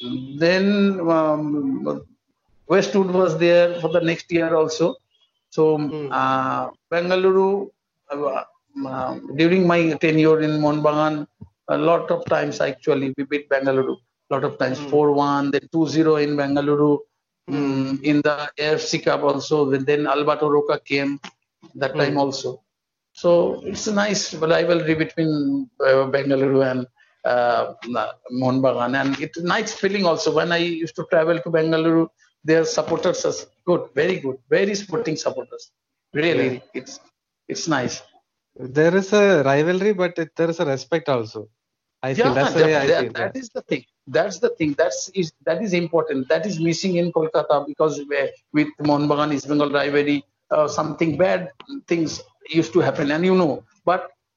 then um, Westwood was there for the next year also. So Mm. uh, Bengaluru, uh, uh, during my tenure in Mohun Bagan, a lot of times actually we beat Bengaluru. A lot of times, Mm. four one, then two zero in Bengaluru. Mm. Mm, in the A F C Cup also, then Alberto Roca came that time Mm. also. So it's a nice rivalry between uh, Bengaluru and uh, Mohun Bagan, and it's a nice feeling also. When I used to travel to Bengaluru, their supporters are good, very good, very sporting supporters. Really, Yeah. it's it's nice. There is a rivalry, but it, there is a respect also. I feel Yeah, that's the way that, I that, feel. Yeah. that is the thing. That's the thing. That's is that is important. That is missing in Kolkata, because we- with Mohun Bagan East Bengal rivalry, uh, something bad things used to happen, and you know. But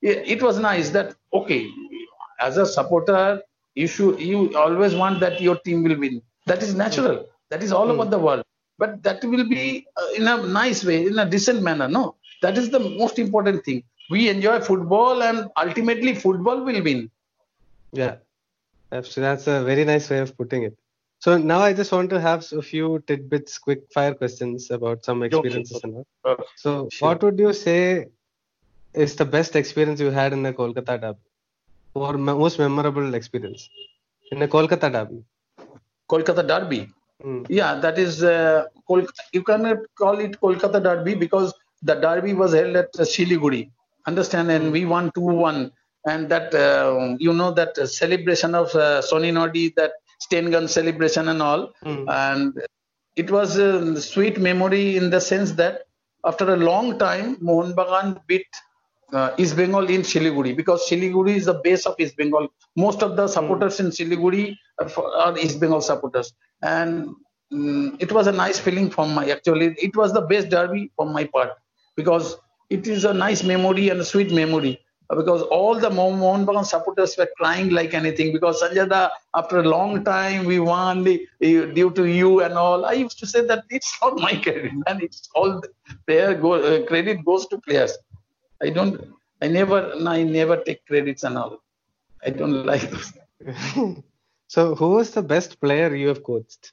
it, it was nice that, okay, as a supporter, you should, you always want that your team will win. That is natural. That is all Mm. over the world. But that will be uh, in a nice way, in a decent manner. No, that is the most important thing. We enjoy football, and ultimately, football will win. Yeah, absolutely. That's a very nice way of putting it. So now I just want to have a few tidbits, quick fire questions about some experiences Okay. and all. Okay. So Sure. what would you say is the best experience you had in the Kolkata derby, or me- most memorable experience in the Kolkata derby? Kolkata Derby. Mm. Yeah, that is, uh, Kol- you cannot call it Kolkata Derby because the derby was held at uh, Siliguri. Understand? And Mm. we won two one. And that, uh, you know, that uh, celebration of uh, Sony Nodi, that Stain gun celebration and all. Mm. And it was a sweet memory in the sense that after a long time, Mohun Bagan beat uh, East Bengal in Siliguri, because Siliguri is the base of East Bengal. Most of the Mm. supporters in Siliguri are, for, are East Bengal supporters, and mm, it was a nice feeling from my, actually it was the best derby from my part, because it is a nice memory and a sweet memory. Uh, Because all the Mo- Mohun Bagan supporters were crying like anything, because Sanjay Da, after a long time we won the, uh, due to you and all. I used to say that it's not my credit, and it's all the player go, uh, credit goes to players. I don't, I never, I never take credits and all. I don't like those. So who was the best player you have coached?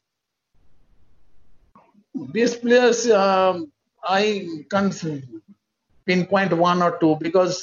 Best players, um, I can't pinpoint one or two, because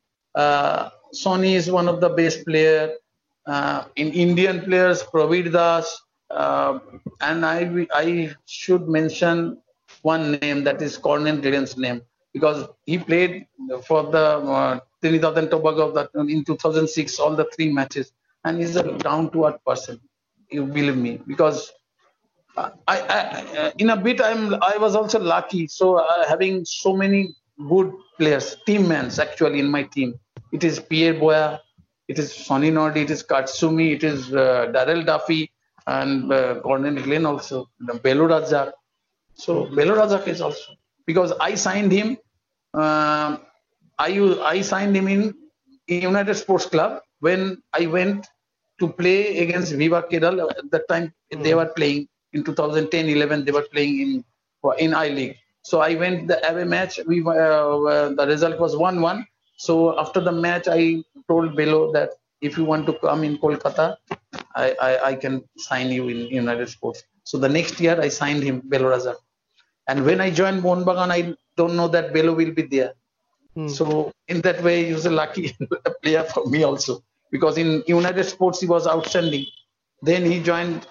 uh, Sony is one of the best player. Uh, in Indian players, Praveer Das, uh, and I, I should mention one name, that is Cornell Gillen's name, because he played for the uh, Trinidad and Tobago that in two thousand six, all the three matches, and he's a down to earth person. You believe me, because I, I, I, in a bit, I'm, I was also lucky. So uh, having so many good players, teammans actually in my team. It is Pierre Boya, it is Sonny Nodi, it is Katsumi, it is uh, Darrell Duffy, and uh, Gordon Glenn also, the Belu Razak. So Belu Razak is also, because I signed him. Uh, I u- I signed him in United Sports Club when I went to play against Viva Kedal. At that time, they Mm. were playing in two thousand ten eleven. They were playing in in I League. So I went the away match. We uh, uh, the result was one one. So after the match, I told Belo that if you want to come in Kolkata, I, I, I can sign you in United Sports. So the next year, I signed him, Belo Razak. And when I joined Mohun Bagan, I don't know that Belo will be there. Mm. So in that way, he was a lucky player for me also, because in United Sports he was outstanding. Then he joined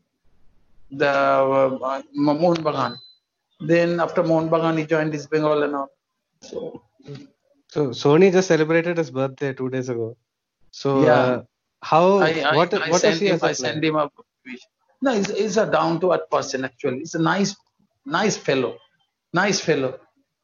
the uh, Mohun Bagan. Then after Mohun Bagan, he joined East Bengal and all. So So Sony just celebrated his birthday two days ago. So yeah, uh, how I, I what I what was sent he him as a I player? sent him a wish. No, he's, he's a down to earth person actually. He's a nice nice fellow, nice fellow.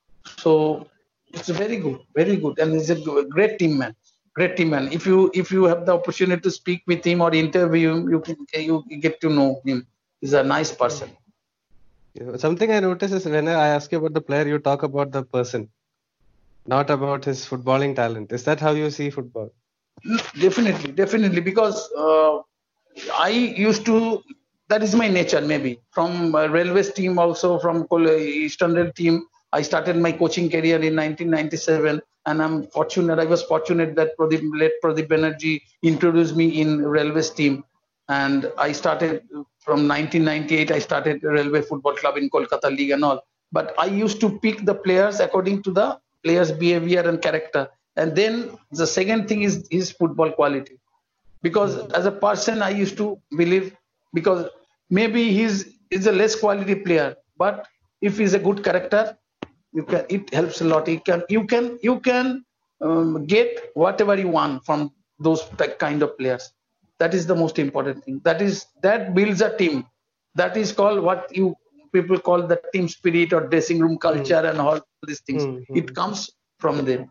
So it's very good, very good, and he's a g- great team man. Great team man. If you if you have the opportunity to speak with him or interview him, you can you get to know him. He's a nice person. You know, something I notice is when I ask you about the player, you talk about the person, not about his footballing talent. Is that how you see football? Definitely, definitely, because uh, I used to. That is my nature, maybe from uh, railways team, also from Kol- Eastern Rail team. I started my coaching career in nineteen ninety-seven, and I'm fortunate. I was fortunate that Pradeep, late Pradeep Banerjee introduced me in railways team, and I started from nineteen ninety-eight. I started Railway Football Club in Kolkata League and all. But I used to pick the players according to the players' behavior and character, and then the second thing is his football quality, because as a person I used to believe, because maybe he's is a less quality player, but if he's a good character, you can, it helps a lot. You can you can you can um, get whatever you want from those t- kind of players. That is the most important thing. That is that builds a team. That is called what you people call the team spirit or dressing room Mm. culture and all these things. Mm. It Mm. comes from them.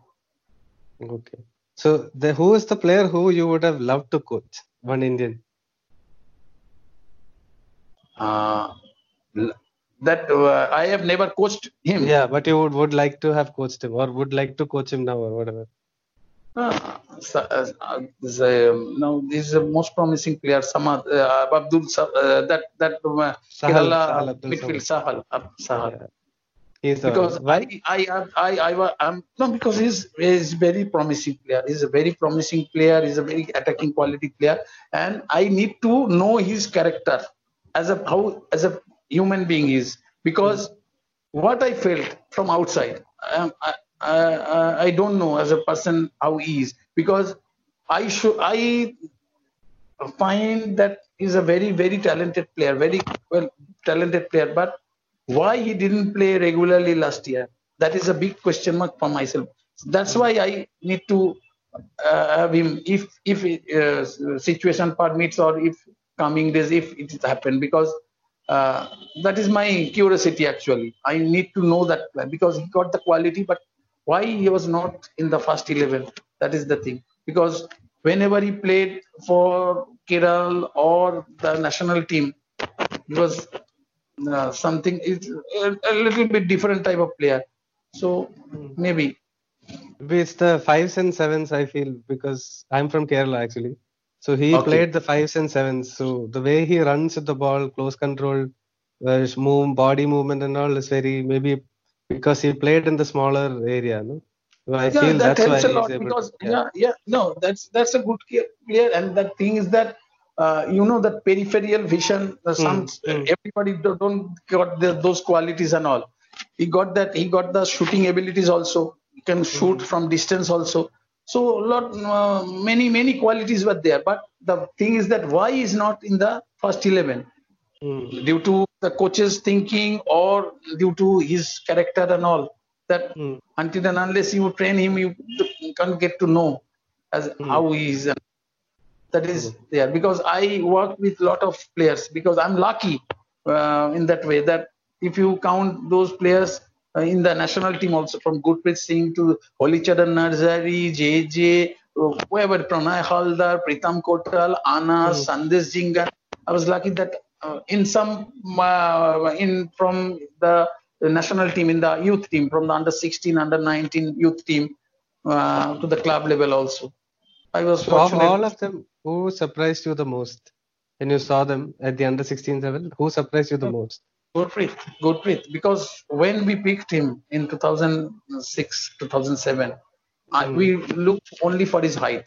Okay. So the who is the player who you would have loved to coach? One Indian. Uh, l- that uh, I have never coached him. Yeah, but you would, would like to have coached him or would like to coach him now or whatever. Uh, so, uh, uh, this, um, no, this is the most promising player. Samad, uh, Abdul, Sa- uh, that that uh, Sahal, Kerala Sahal Abdul midfield Samad. Sahal, uh, Sahal. Yeah, he's the Because one. I, Why? I, I, I, I, wa- I'm no, because he's he's very promising player. He's a very promising player. He's a very attacking quality player, and I need to know his character as a how as a human being is, because what I felt from outside, um, I, I, I I don't know as a person how he is, because I should I find that he's a very very talented player, very well talented player, but why he didn't play regularly last year, that is a big question mark for myself. That's why I need to uh, have him if if uh, situation permits, or if coming days if it happen, because uh, that is my curiosity actually. I need to know that player, because he got the quality, but why he was not in the first eleven, that is the thing. Because whenever he played for Kerala or the national team, he was uh, something is a, a little bit different type of player. So Mm. maybe It's the fives and sevens, I feel, because I'm from Kerala actually. So he okay. played the fives and sevens. So the way he runs with the ball, close control, uh, his move, body movement and all is very, maybe because he played in the smaller area, no? So I Yeah, feel that that's helps why a he's lot, able to, because yeah. yeah, yeah, no, that's that's a good ca- player, and the thing is that uh, you know that peripheral vision. Uh, some Mm, mm, everybody do- don't got the, those qualities and all. He got that. He got the shooting abilities also. He can shoot mm, from distance also. So a lot, uh, many many qualities were there. But the thing is that why is not in the first eleven? mm, Due to the coach's thinking, or due to his character and all, that mm, until and unless you train him, you can't get to know as mm, how he is. And that is mm, there, because I work with a lot of players, because I'm lucky uh, in that way, that if you count those players uh, in the national team also, from Gurpreet Singh to Holicharan Narzari, J J, uh, whoever, Pranay Haldar, Pritam Kotal, Anas, mm, Sandesh Jingan, I was lucky that uh, in some uh, in from the national team, in the youth team, from the under sixteen, under nineteen youth team uh, to the club level also, I was So of fortunate. all of them, who surprised you the most when you saw them at the under sixteen level? Who surprised you the most? Gurpreet, Gurpreet, because when we picked him in two thousand six, two thousand seven, I, Mm, we looked only for his height.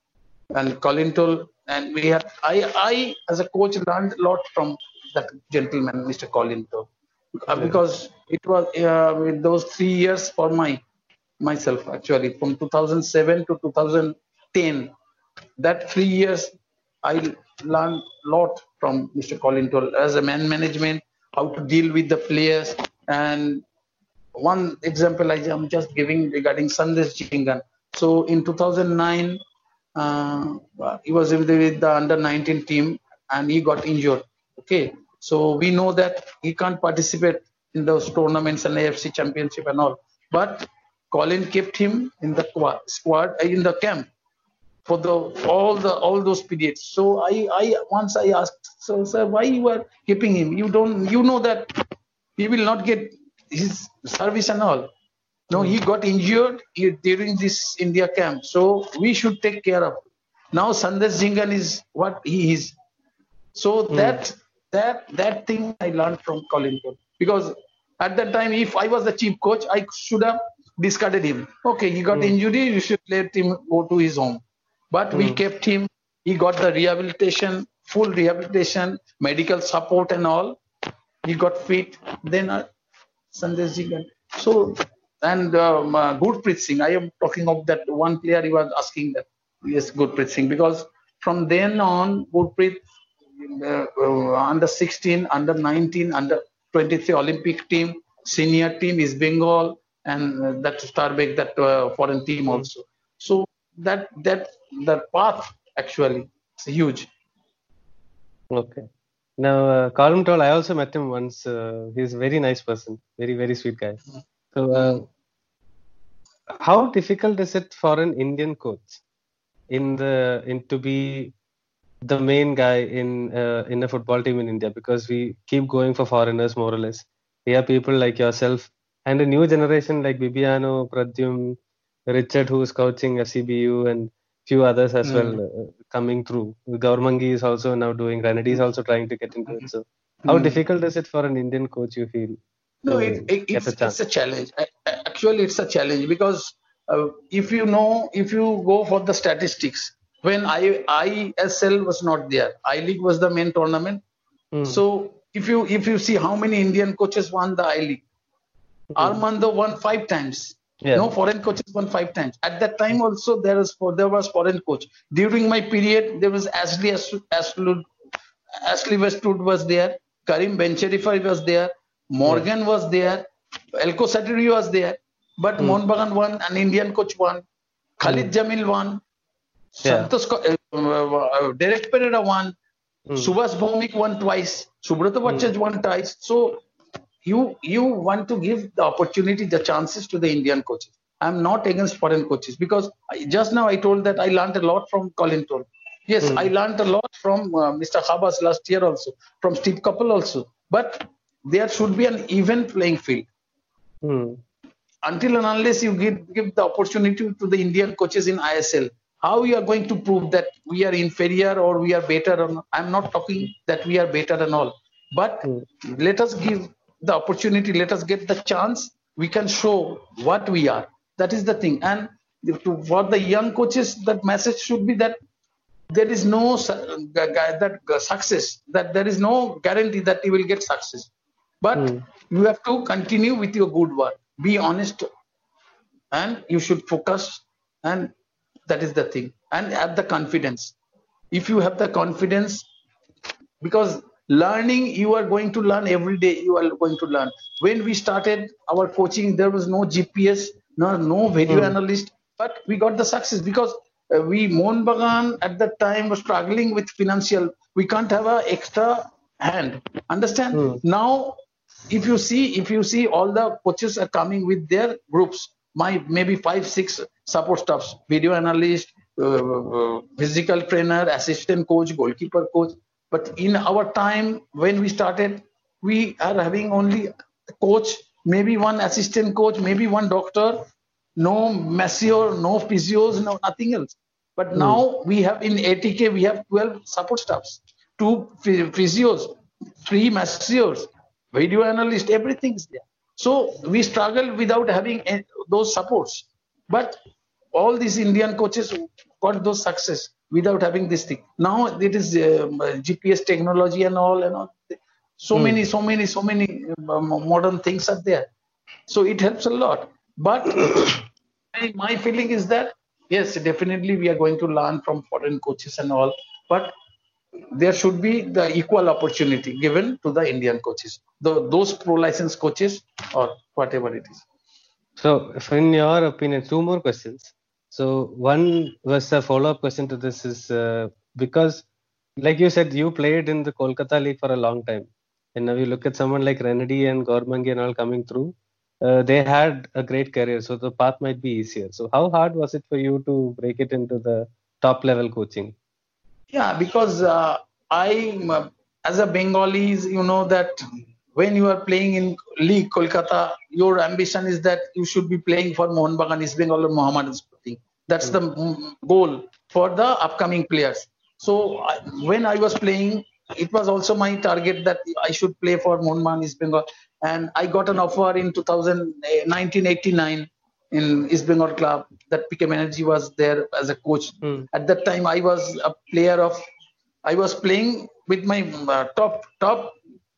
And Colin Toll, and we had, I, I as a coach learned a lot from that gentleman, Mister Colin Toll, Uh, yeah. because it was uh, with those three years for my myself actually, from two thousand seven to two thousand ten. That three years, I learned a lot from Mister Colin Toll as a man management, how to deal with the players. And one example I am just giving regarding Sandesh Jingan. So in two thousand nine, uh, he was with the, with the under nineteen team, and he got injured. Okay, so we know that he can't participate in those tournaments and A F C Championship and all. But Colin kept him in the squad, squad uh, in the camp for the all the all those periods. So I I once I asked, so sir, why you are keeping him? You don't you know that he will not get his service and all. No, he Mm, got injured during this India camp, so we should take care of. Now Sandesh Jingan is what he is. So mm, that that that thing I learned from Colin Cole, because at that time, if I was the chief coach, I should have discarded him. Okay, he got mm, injury, you should let him go to his home. But we mm. kept him. He got the rehabilitation, full rehabilitation, medical support and all. He got fit. Then uh, Sandesh Jingan. So, and um, uh, Gurpreet Singh, I am talking of that one player you was asking that. Yes, Gurpreet Singh, because from then on, Gurpreet uh, uh, under sixteen, under nineteen, under twenty-three Olympic team, senior team is Bengal, and uh, that Starbek, that uh, foreign team Mm. also. So that that that path actually is huge. Okay. Now, uh, Colin Toll, I also met him once. Uh, he's a very nice person, very, very sweet guy. So, uh, Mm. how difficult is it for an Indian coach in the in to be the main guy in uh, in a football team in India? Because we keep going for foreigners more or less. We have people like yourself and a new generation like Bibiano, Pradyum. Richard, who is coaching F C B U, and few others as Mm. well uh, coming through. Gauramangi is also now doing. Renedy is also trying to get into it. So, how Mm. difficult is it for an Indian coach, you feel, No, to it, it, get it's a chance? it's a challenge. I- I- Actually, it's a challenge because uh, if you know, if you go for the statistics, when I I S L was not there, I League was the main tournament. Hmm. So if you if you see how many Indian coaches won the I League, Hmm. Armando won five times. Yeah. No foreign coaches won five times. At that time also there was there was foreign coach. During my period there was Ashley Ashley Ashley Westwood was there. Karim Bencherify was there. Morgan was there. Elko Satiri was there. But Hmm. Mohun Bagan won. An Indian coach won. Khalid Jamil won. Yeah. Santosh Ko- uh, uh, Derek Pereira won. Hmm. Subhash Bhaumik won twice. Subrata Bhattacharya won twice. So you you want to give the opportunity, the chances to the Indian coaches. I'm not against foreign coaches because I, just now I told that I learned a lot from Colin Toll. Yes, Hmm. I learned a lot from uh, Mister Khabas last year also, from Steve Coppell also. But there should be an even playing field. Hmm. Until and unless you give, give the opportunity to the Indian coaches in I S L, how you are going to prove that we are inferior or we are better? Or not? I'm not talking that we are better and all, but Hmm. let us give the opportunity. Let us get the chance. We can show what we are. That is the thing. And to, for the young coaches, that message should be that there is no su- gu- gu- that uh, success. That there is no guarantee that you will get success. But Hmm. you have to continue with your good work. Be honest and you should focus, and that is the thing, and have the confidence. If you have the confidence, because learning, you are going to learn every day, you are going to learn. When we started our coaching, there was no G P S, no no video Hmm. analyst, but we got the success because uh, we Mohun Bagan at that time was struggling with financial. We can't have a extra hand, understand? Hmm. Now if you see if you see all the coaches are coming with their groups, my maybe five six support staffs, video analyst, uh, uh, physical trainer, assistant coach, goalkeeper coach. But in our time when we started, we are having only a coach, maybe one assistant coach, maybe one doctor, no masseur, no physios, no nothing else. But Hmm. now we have in A T K we have twelve support staffs, two phy- physios, three masseurs, video analyst, everything is there. So we struggle without having a- those supports. But all these Indian coaches got those success without having this thing. Now it is um, G P S technology and all and all. So Hmm. many, so many, so many um, modern things are there. So it helps a lot. But my, my feeling is that yes, definitely we are going to learn from foreign coaches and all. But there should be the equal opportunity given to the Indian coaches, the, those pro license coaches or whatever it is. So, if in your opinion, two more questions. So, one was a follow-up question to this is uh, because, like you said, you played in the Kolkata League for a long time, and now you look at someone like Renedy and Gauramangi and all coming through. Uh, they had a great career, so the path might be easier. So, how hard was it for you to break it into the top level coaching? Yeah, because uh, I, uh, as a Bengalis, you know that when you are playing in League Kolkata, your ambition is that you should be playing for Mohun Bagan, East Bengal, or Mohammedan Sporting. That's Hmm. the mm, goal for the upcoming players. So I, when I was playing, it was also my target that I should play for Mohun Bagan, East Bengal, and I got an offer in two thousand, nineteen eighty-nine in East Bengal club. That P K Banerjee was there as a coach. Hmm. At that time, I was a player of. I was playing with my uh, top top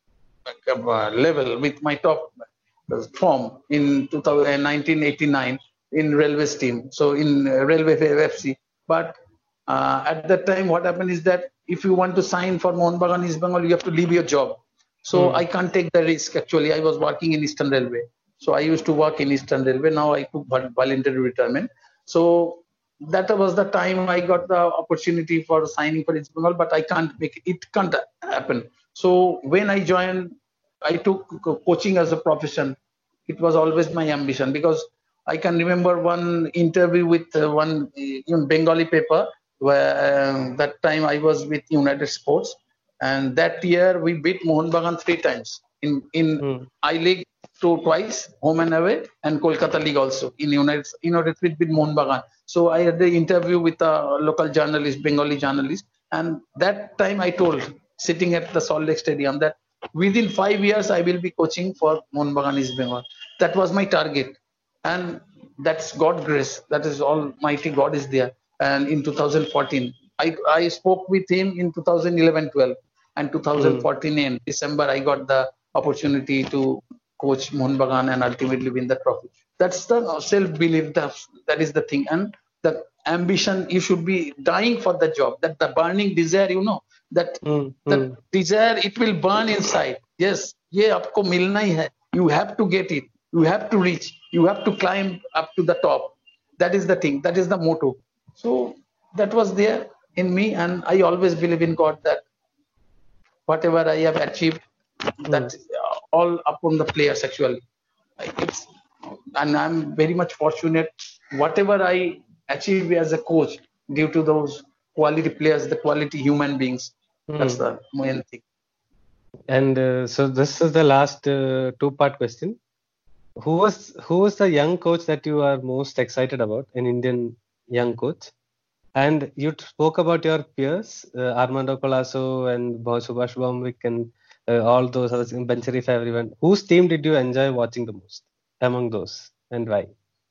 uh, level with my top uh, form in two thousand, nineteen eighty-nine in Railways team. So in uh, Railway F C. But uh, at that time, what happened is that if you want to sign for Mohun Bagan East Bengal, you have to leave your job. So Hmm. I can't take the risk. Actually, I was working in Eastern Railway. So I used to work in Eastern Railway. Now I took vol- voluntary retirement. So that was the time I got the opportunity for signing for East Bengal, but I can't make it. It can't happen. So when I joined, I took co- coaching as a profession. It was always my ambition because I can remember one interview with uh, one uh, you know, Bengali paper where um, that time I was with United Sports, and that year we beat Mohun Bagan three times. in in Hmm. I League two twice, home and away, and Kolkata League also in United United with, with Mohun Bagan. So I had the interview with a local journalist, Bengali journalist, and that time I told, sitting at the Salt Lake Stadium, that within five years I will be coaching for Mohun Bagan East Bengal. That was my target, and that's God grace. That is Almighty God is there. And in two thousand fourteen, I I spoke with him in two thousand eleven twelve, and Hmm. two thousand fourteen in December I got the opportunity to coach Mohun Bagan and ultimately win the trophy. That's the self-belief. That, that is the thing. And the ambition, you should be dying for the job. That the burning desire, you know, that Hmm. that Hmm. desire, it will burn inside. Yes, ye aapko milna hi hai. You have to get it. You have to reach. You have to climb up to the top. That is the thing. That is the motto. So that was there in me, and I always believe in God that whatever I have achieved, Hmm. that's uh, all upon the players actually. It's, and I'm very much fortunate. Whatever I achieve as a coach, due to those quality players, the quality human beings. That's Hmm. the main thing. And uh, so this is the last uh, two-part question. Who was who was the young coach that you are most excited about, an Indian young coach? And you spoke about your peers, uh, Armando Colasso and Bo- Subhash Bhumik and uh, all those others, Ben Sharif, everyone. Whose team did you enjoy watching the most among those, and why?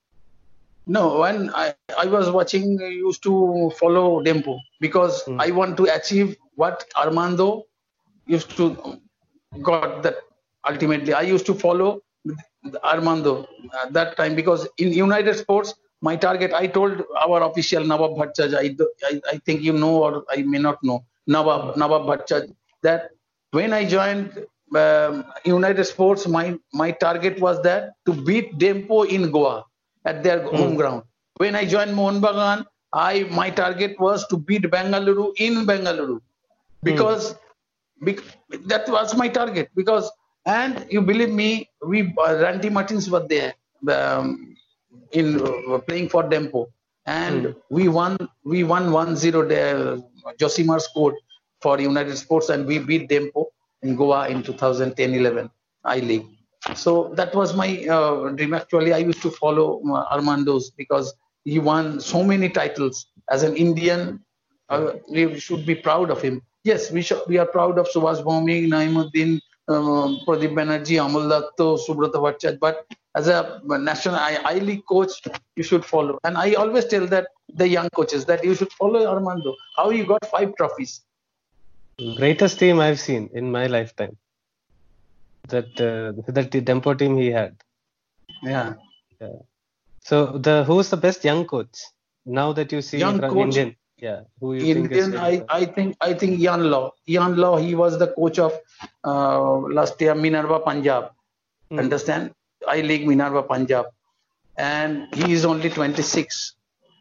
No, when I, I was watching, I used to follow Dempo because Hmm. I want to achieve what Armando used to got. That ultimately I used to follow Armando at that time, because in United Sports, my target, I told our official Nawab Bhattacharya, I, I, I think you know or I may not know, Hmm. Nawab, Nawab Bhattacharya, that when I joined um, United Sports, my, my target was that to beat Dempo in Goa at their Hmm. home ground. When I joined Mohun Bagan, I my target was to beat Bengaluru in Bengaluru, Hmm. because bec- that was my target. Because, and you believe me, we uh, Randy Martins were there um, in uh, playing for Dempo, Hmm. and we won. We won one zero. There, Josimar scored for United Sports, and we beat Dempo in Goa in two thousand ten eleven I League. So that was my uh, dream. Actually, I used to follow uh, Armando's because he won so many titles as an Indian. Uh, we should be proud of him. Yes, we should. We are proud of Subhash Bhumik, Naimuddin, um, Pradeep Banerjee, Amol Datto, Subrata Bhattacharya. But as a national I, I League coach, you should follow. And I always tell that the young coaches that you should follow Armando. How he got five trophies. Greatest team I've seen in my lifetime. That uh, that the Dempo team he had. Yeah, Yeah. So the who's the best young coach now that you see young from coach. Indian? Yeah, who you think is Indian, very I, good? I think I think Ian Law. Ian Law, he was the coach of uh, last year Minerva Punjab. Hmm. Understand? I League Minerva Punjab, and he is only twenty-six,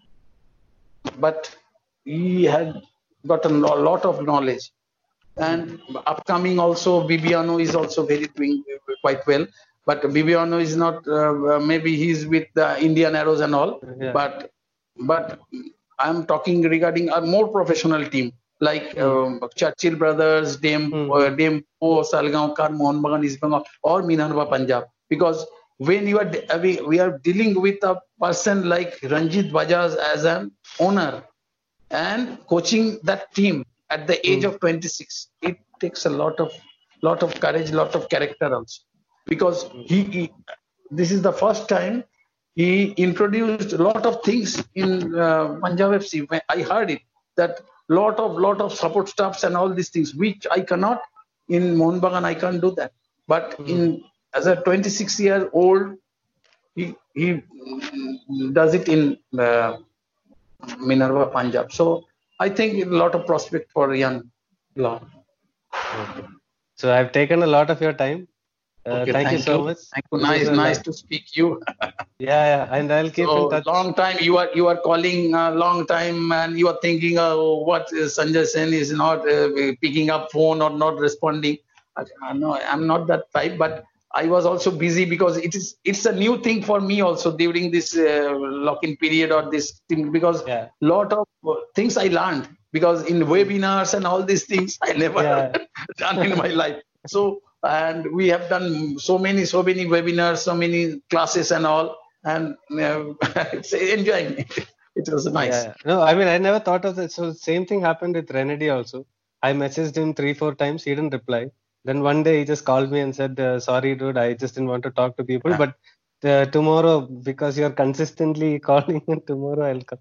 but he had got a lo- lot of knowledge. Hmm. And upcoming also Bibiano is also very doing quite well. But Bibiano is not. Uh, maybe he's with the Indian Arrows and all, Yeah. but but I'm talking regarding a more professional team like Hmm. um, Churchill Brothers, Dem, Hmm. uh, Hmm. Dempo, Salgaonkar, Mohun Bagan, East Bengal, or Minerva Punjab. Because when you are de- we, we are dealing with a person like Ranjit Bajaj as an owner and coaching that team at the age Hmm. of twenty-six, it takes a lot of lot of courage, lot of character also, because Hmm. he, he this is the first time he introduced a lot of things in uh, Punjab F C. When I heard it, that lot of lot of support staffs and all these things, which I cannot in Mohun Bagan, I can't do that. But Hmm. in as a twenty-six year old, he he mm, does it in uh, Minerva Punjab. So I think a lot of prospect for young Law. Okay. So I've taken a lot of your time. Uh, Okay, thank you thank so you. much. Thank you. This was Nice, a nice lot. to speak you. Yeah, yeah, and I'll keep in So touch. long time you are you are calling a long time, and you are thinking, oh, what uh, Sanjay Sen is not uh, picking up phone or not responding. I, I know I'm not that type, but I was also busy because it is it's a new thing for me also during this uh, lock-in period or this thing, because Yeah, lot of uh, things I learned because in mm, webinars and all these things I never yeah, done in my life. So and we have done so many, so many webinars, so many classes and all, and uh, it's enjoying it. It was nice. Yeah. No, I mean, I never thought of that. So same thing happened with Renedy also. I messaged him three, four times. He didn't reply. Then one day he just called me and said, uh, "Sorry, dude, I just didn't want to talk to people. Yeah. But uh, tomorrow, because you're consistently calling, and tomorrow I'll come."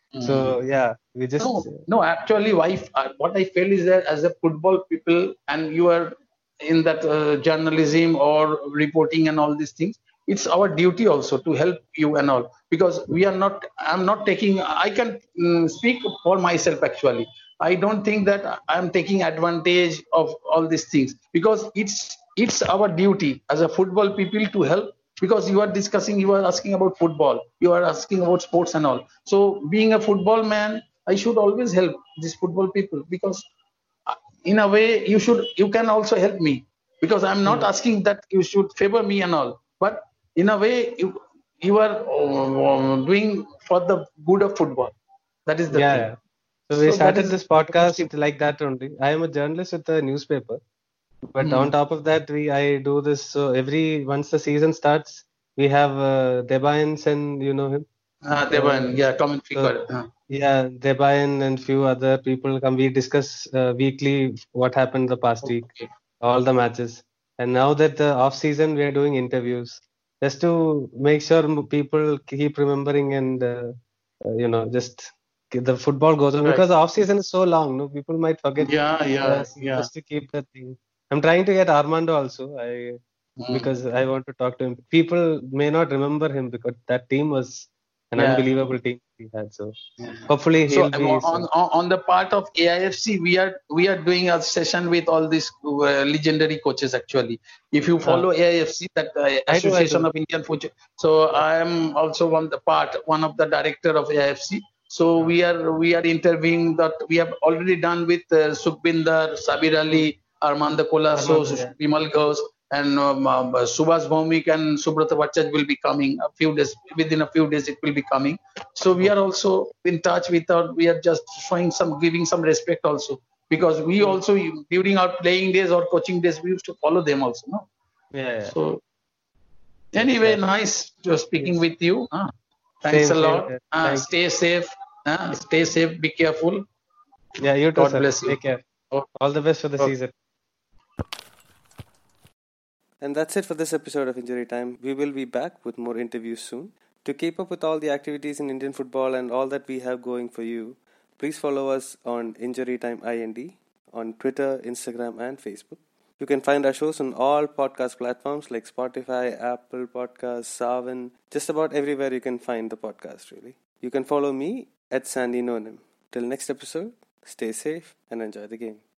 So yeah, we just No, no. Actually, why, uh, what I feel is that as a football people, and you are in that uh, journalism or reporting and all these things, it's our duty also to help you and all. Because we are not. I'm not taking. I can mm, speak for myself actually. I don't think that I'm taking advantage of all these things, because it's it's our duty as a football people to help, because you are discussing, you are asking about football, you are asking about sports and all. So being a football man, I should always help these football people, because uh, in a way you should, you can also help me, because I'm not Hmm. asking that you should favor me and all, but in a way you you are uh, doing for the good of football. That is the Yeah, thing. yeah. So we So that started is this the most podcast important. like that only. I am a journalist with a newspaper, but on Hmm. top of that, we I do this. So every once the season starts, we have uh, Debayan Sen, you know him. Uh, Uh, Devan, yeah, common so figure. Uh, yeah, Debayan and few other people come. We discuss uh, weekly what happened the past week, okay. all the matches. And now that the off season, we are doing interviews just to make sure m- people keep remembering and uh, uh, you know just keep the football goes on, Right. because the off season is so long. No, people might forget Yeah, uh, yeah, yeah. just to keep that thing. I'm trying to get Armando also. I Mm. because I want to talk to him. People may not remember him because that team was an Yeah. unbelievable team he had. So Yeah. hopefully So he'll uh, be on, soon. on on the part of A I F C, we are we are doing a session with all these uh, legendary coaches. Actually, if you Uh, follow A I F C, that uh, I do, I Association do. of Indian Football, so I am also one the part, one of the director of A I F C. So Uh, we are we are interviewing that we have already done with uh, Sukhbinder, Sabir hmm. Ali, Armando Colasso, Armando, yeah. Bimal Ghosh, and um, um, Subhash Bhaumik and Subrata Bhattacharya will be coming a few days. Within a few days, it will be coming. So we are Okay. also in touch with our, we are just showing some, giving some respect also, because we Hmm. also during our playing days or coaching days we used to follow them also, no? Yeah, yeah. So Yes, anyway, sir. nice to speaking Yes. with you. Huh? Thanks Same, a same lot. here. Uh, Thank you. stay safe. Uh, stay safe. Be careful. Yeah, you too, God sir. bless you. Take care. Okay. All the best for the Okay. season. And that's it for this episode of Injury Time. We will be back with more interviews soon. To keep up with all the activities in Indian football and all that we have going for you, please follow us on Injury Time I N D on Twitter, Instagram, and Facebook. You can find our shows on all podcast platforms like Spotify, Apple Podcasts, Savan, just about everywhere you can find the podcast, really. You can follow me at Sandy Nonim. Till next episode, stay safe and enjoy the game.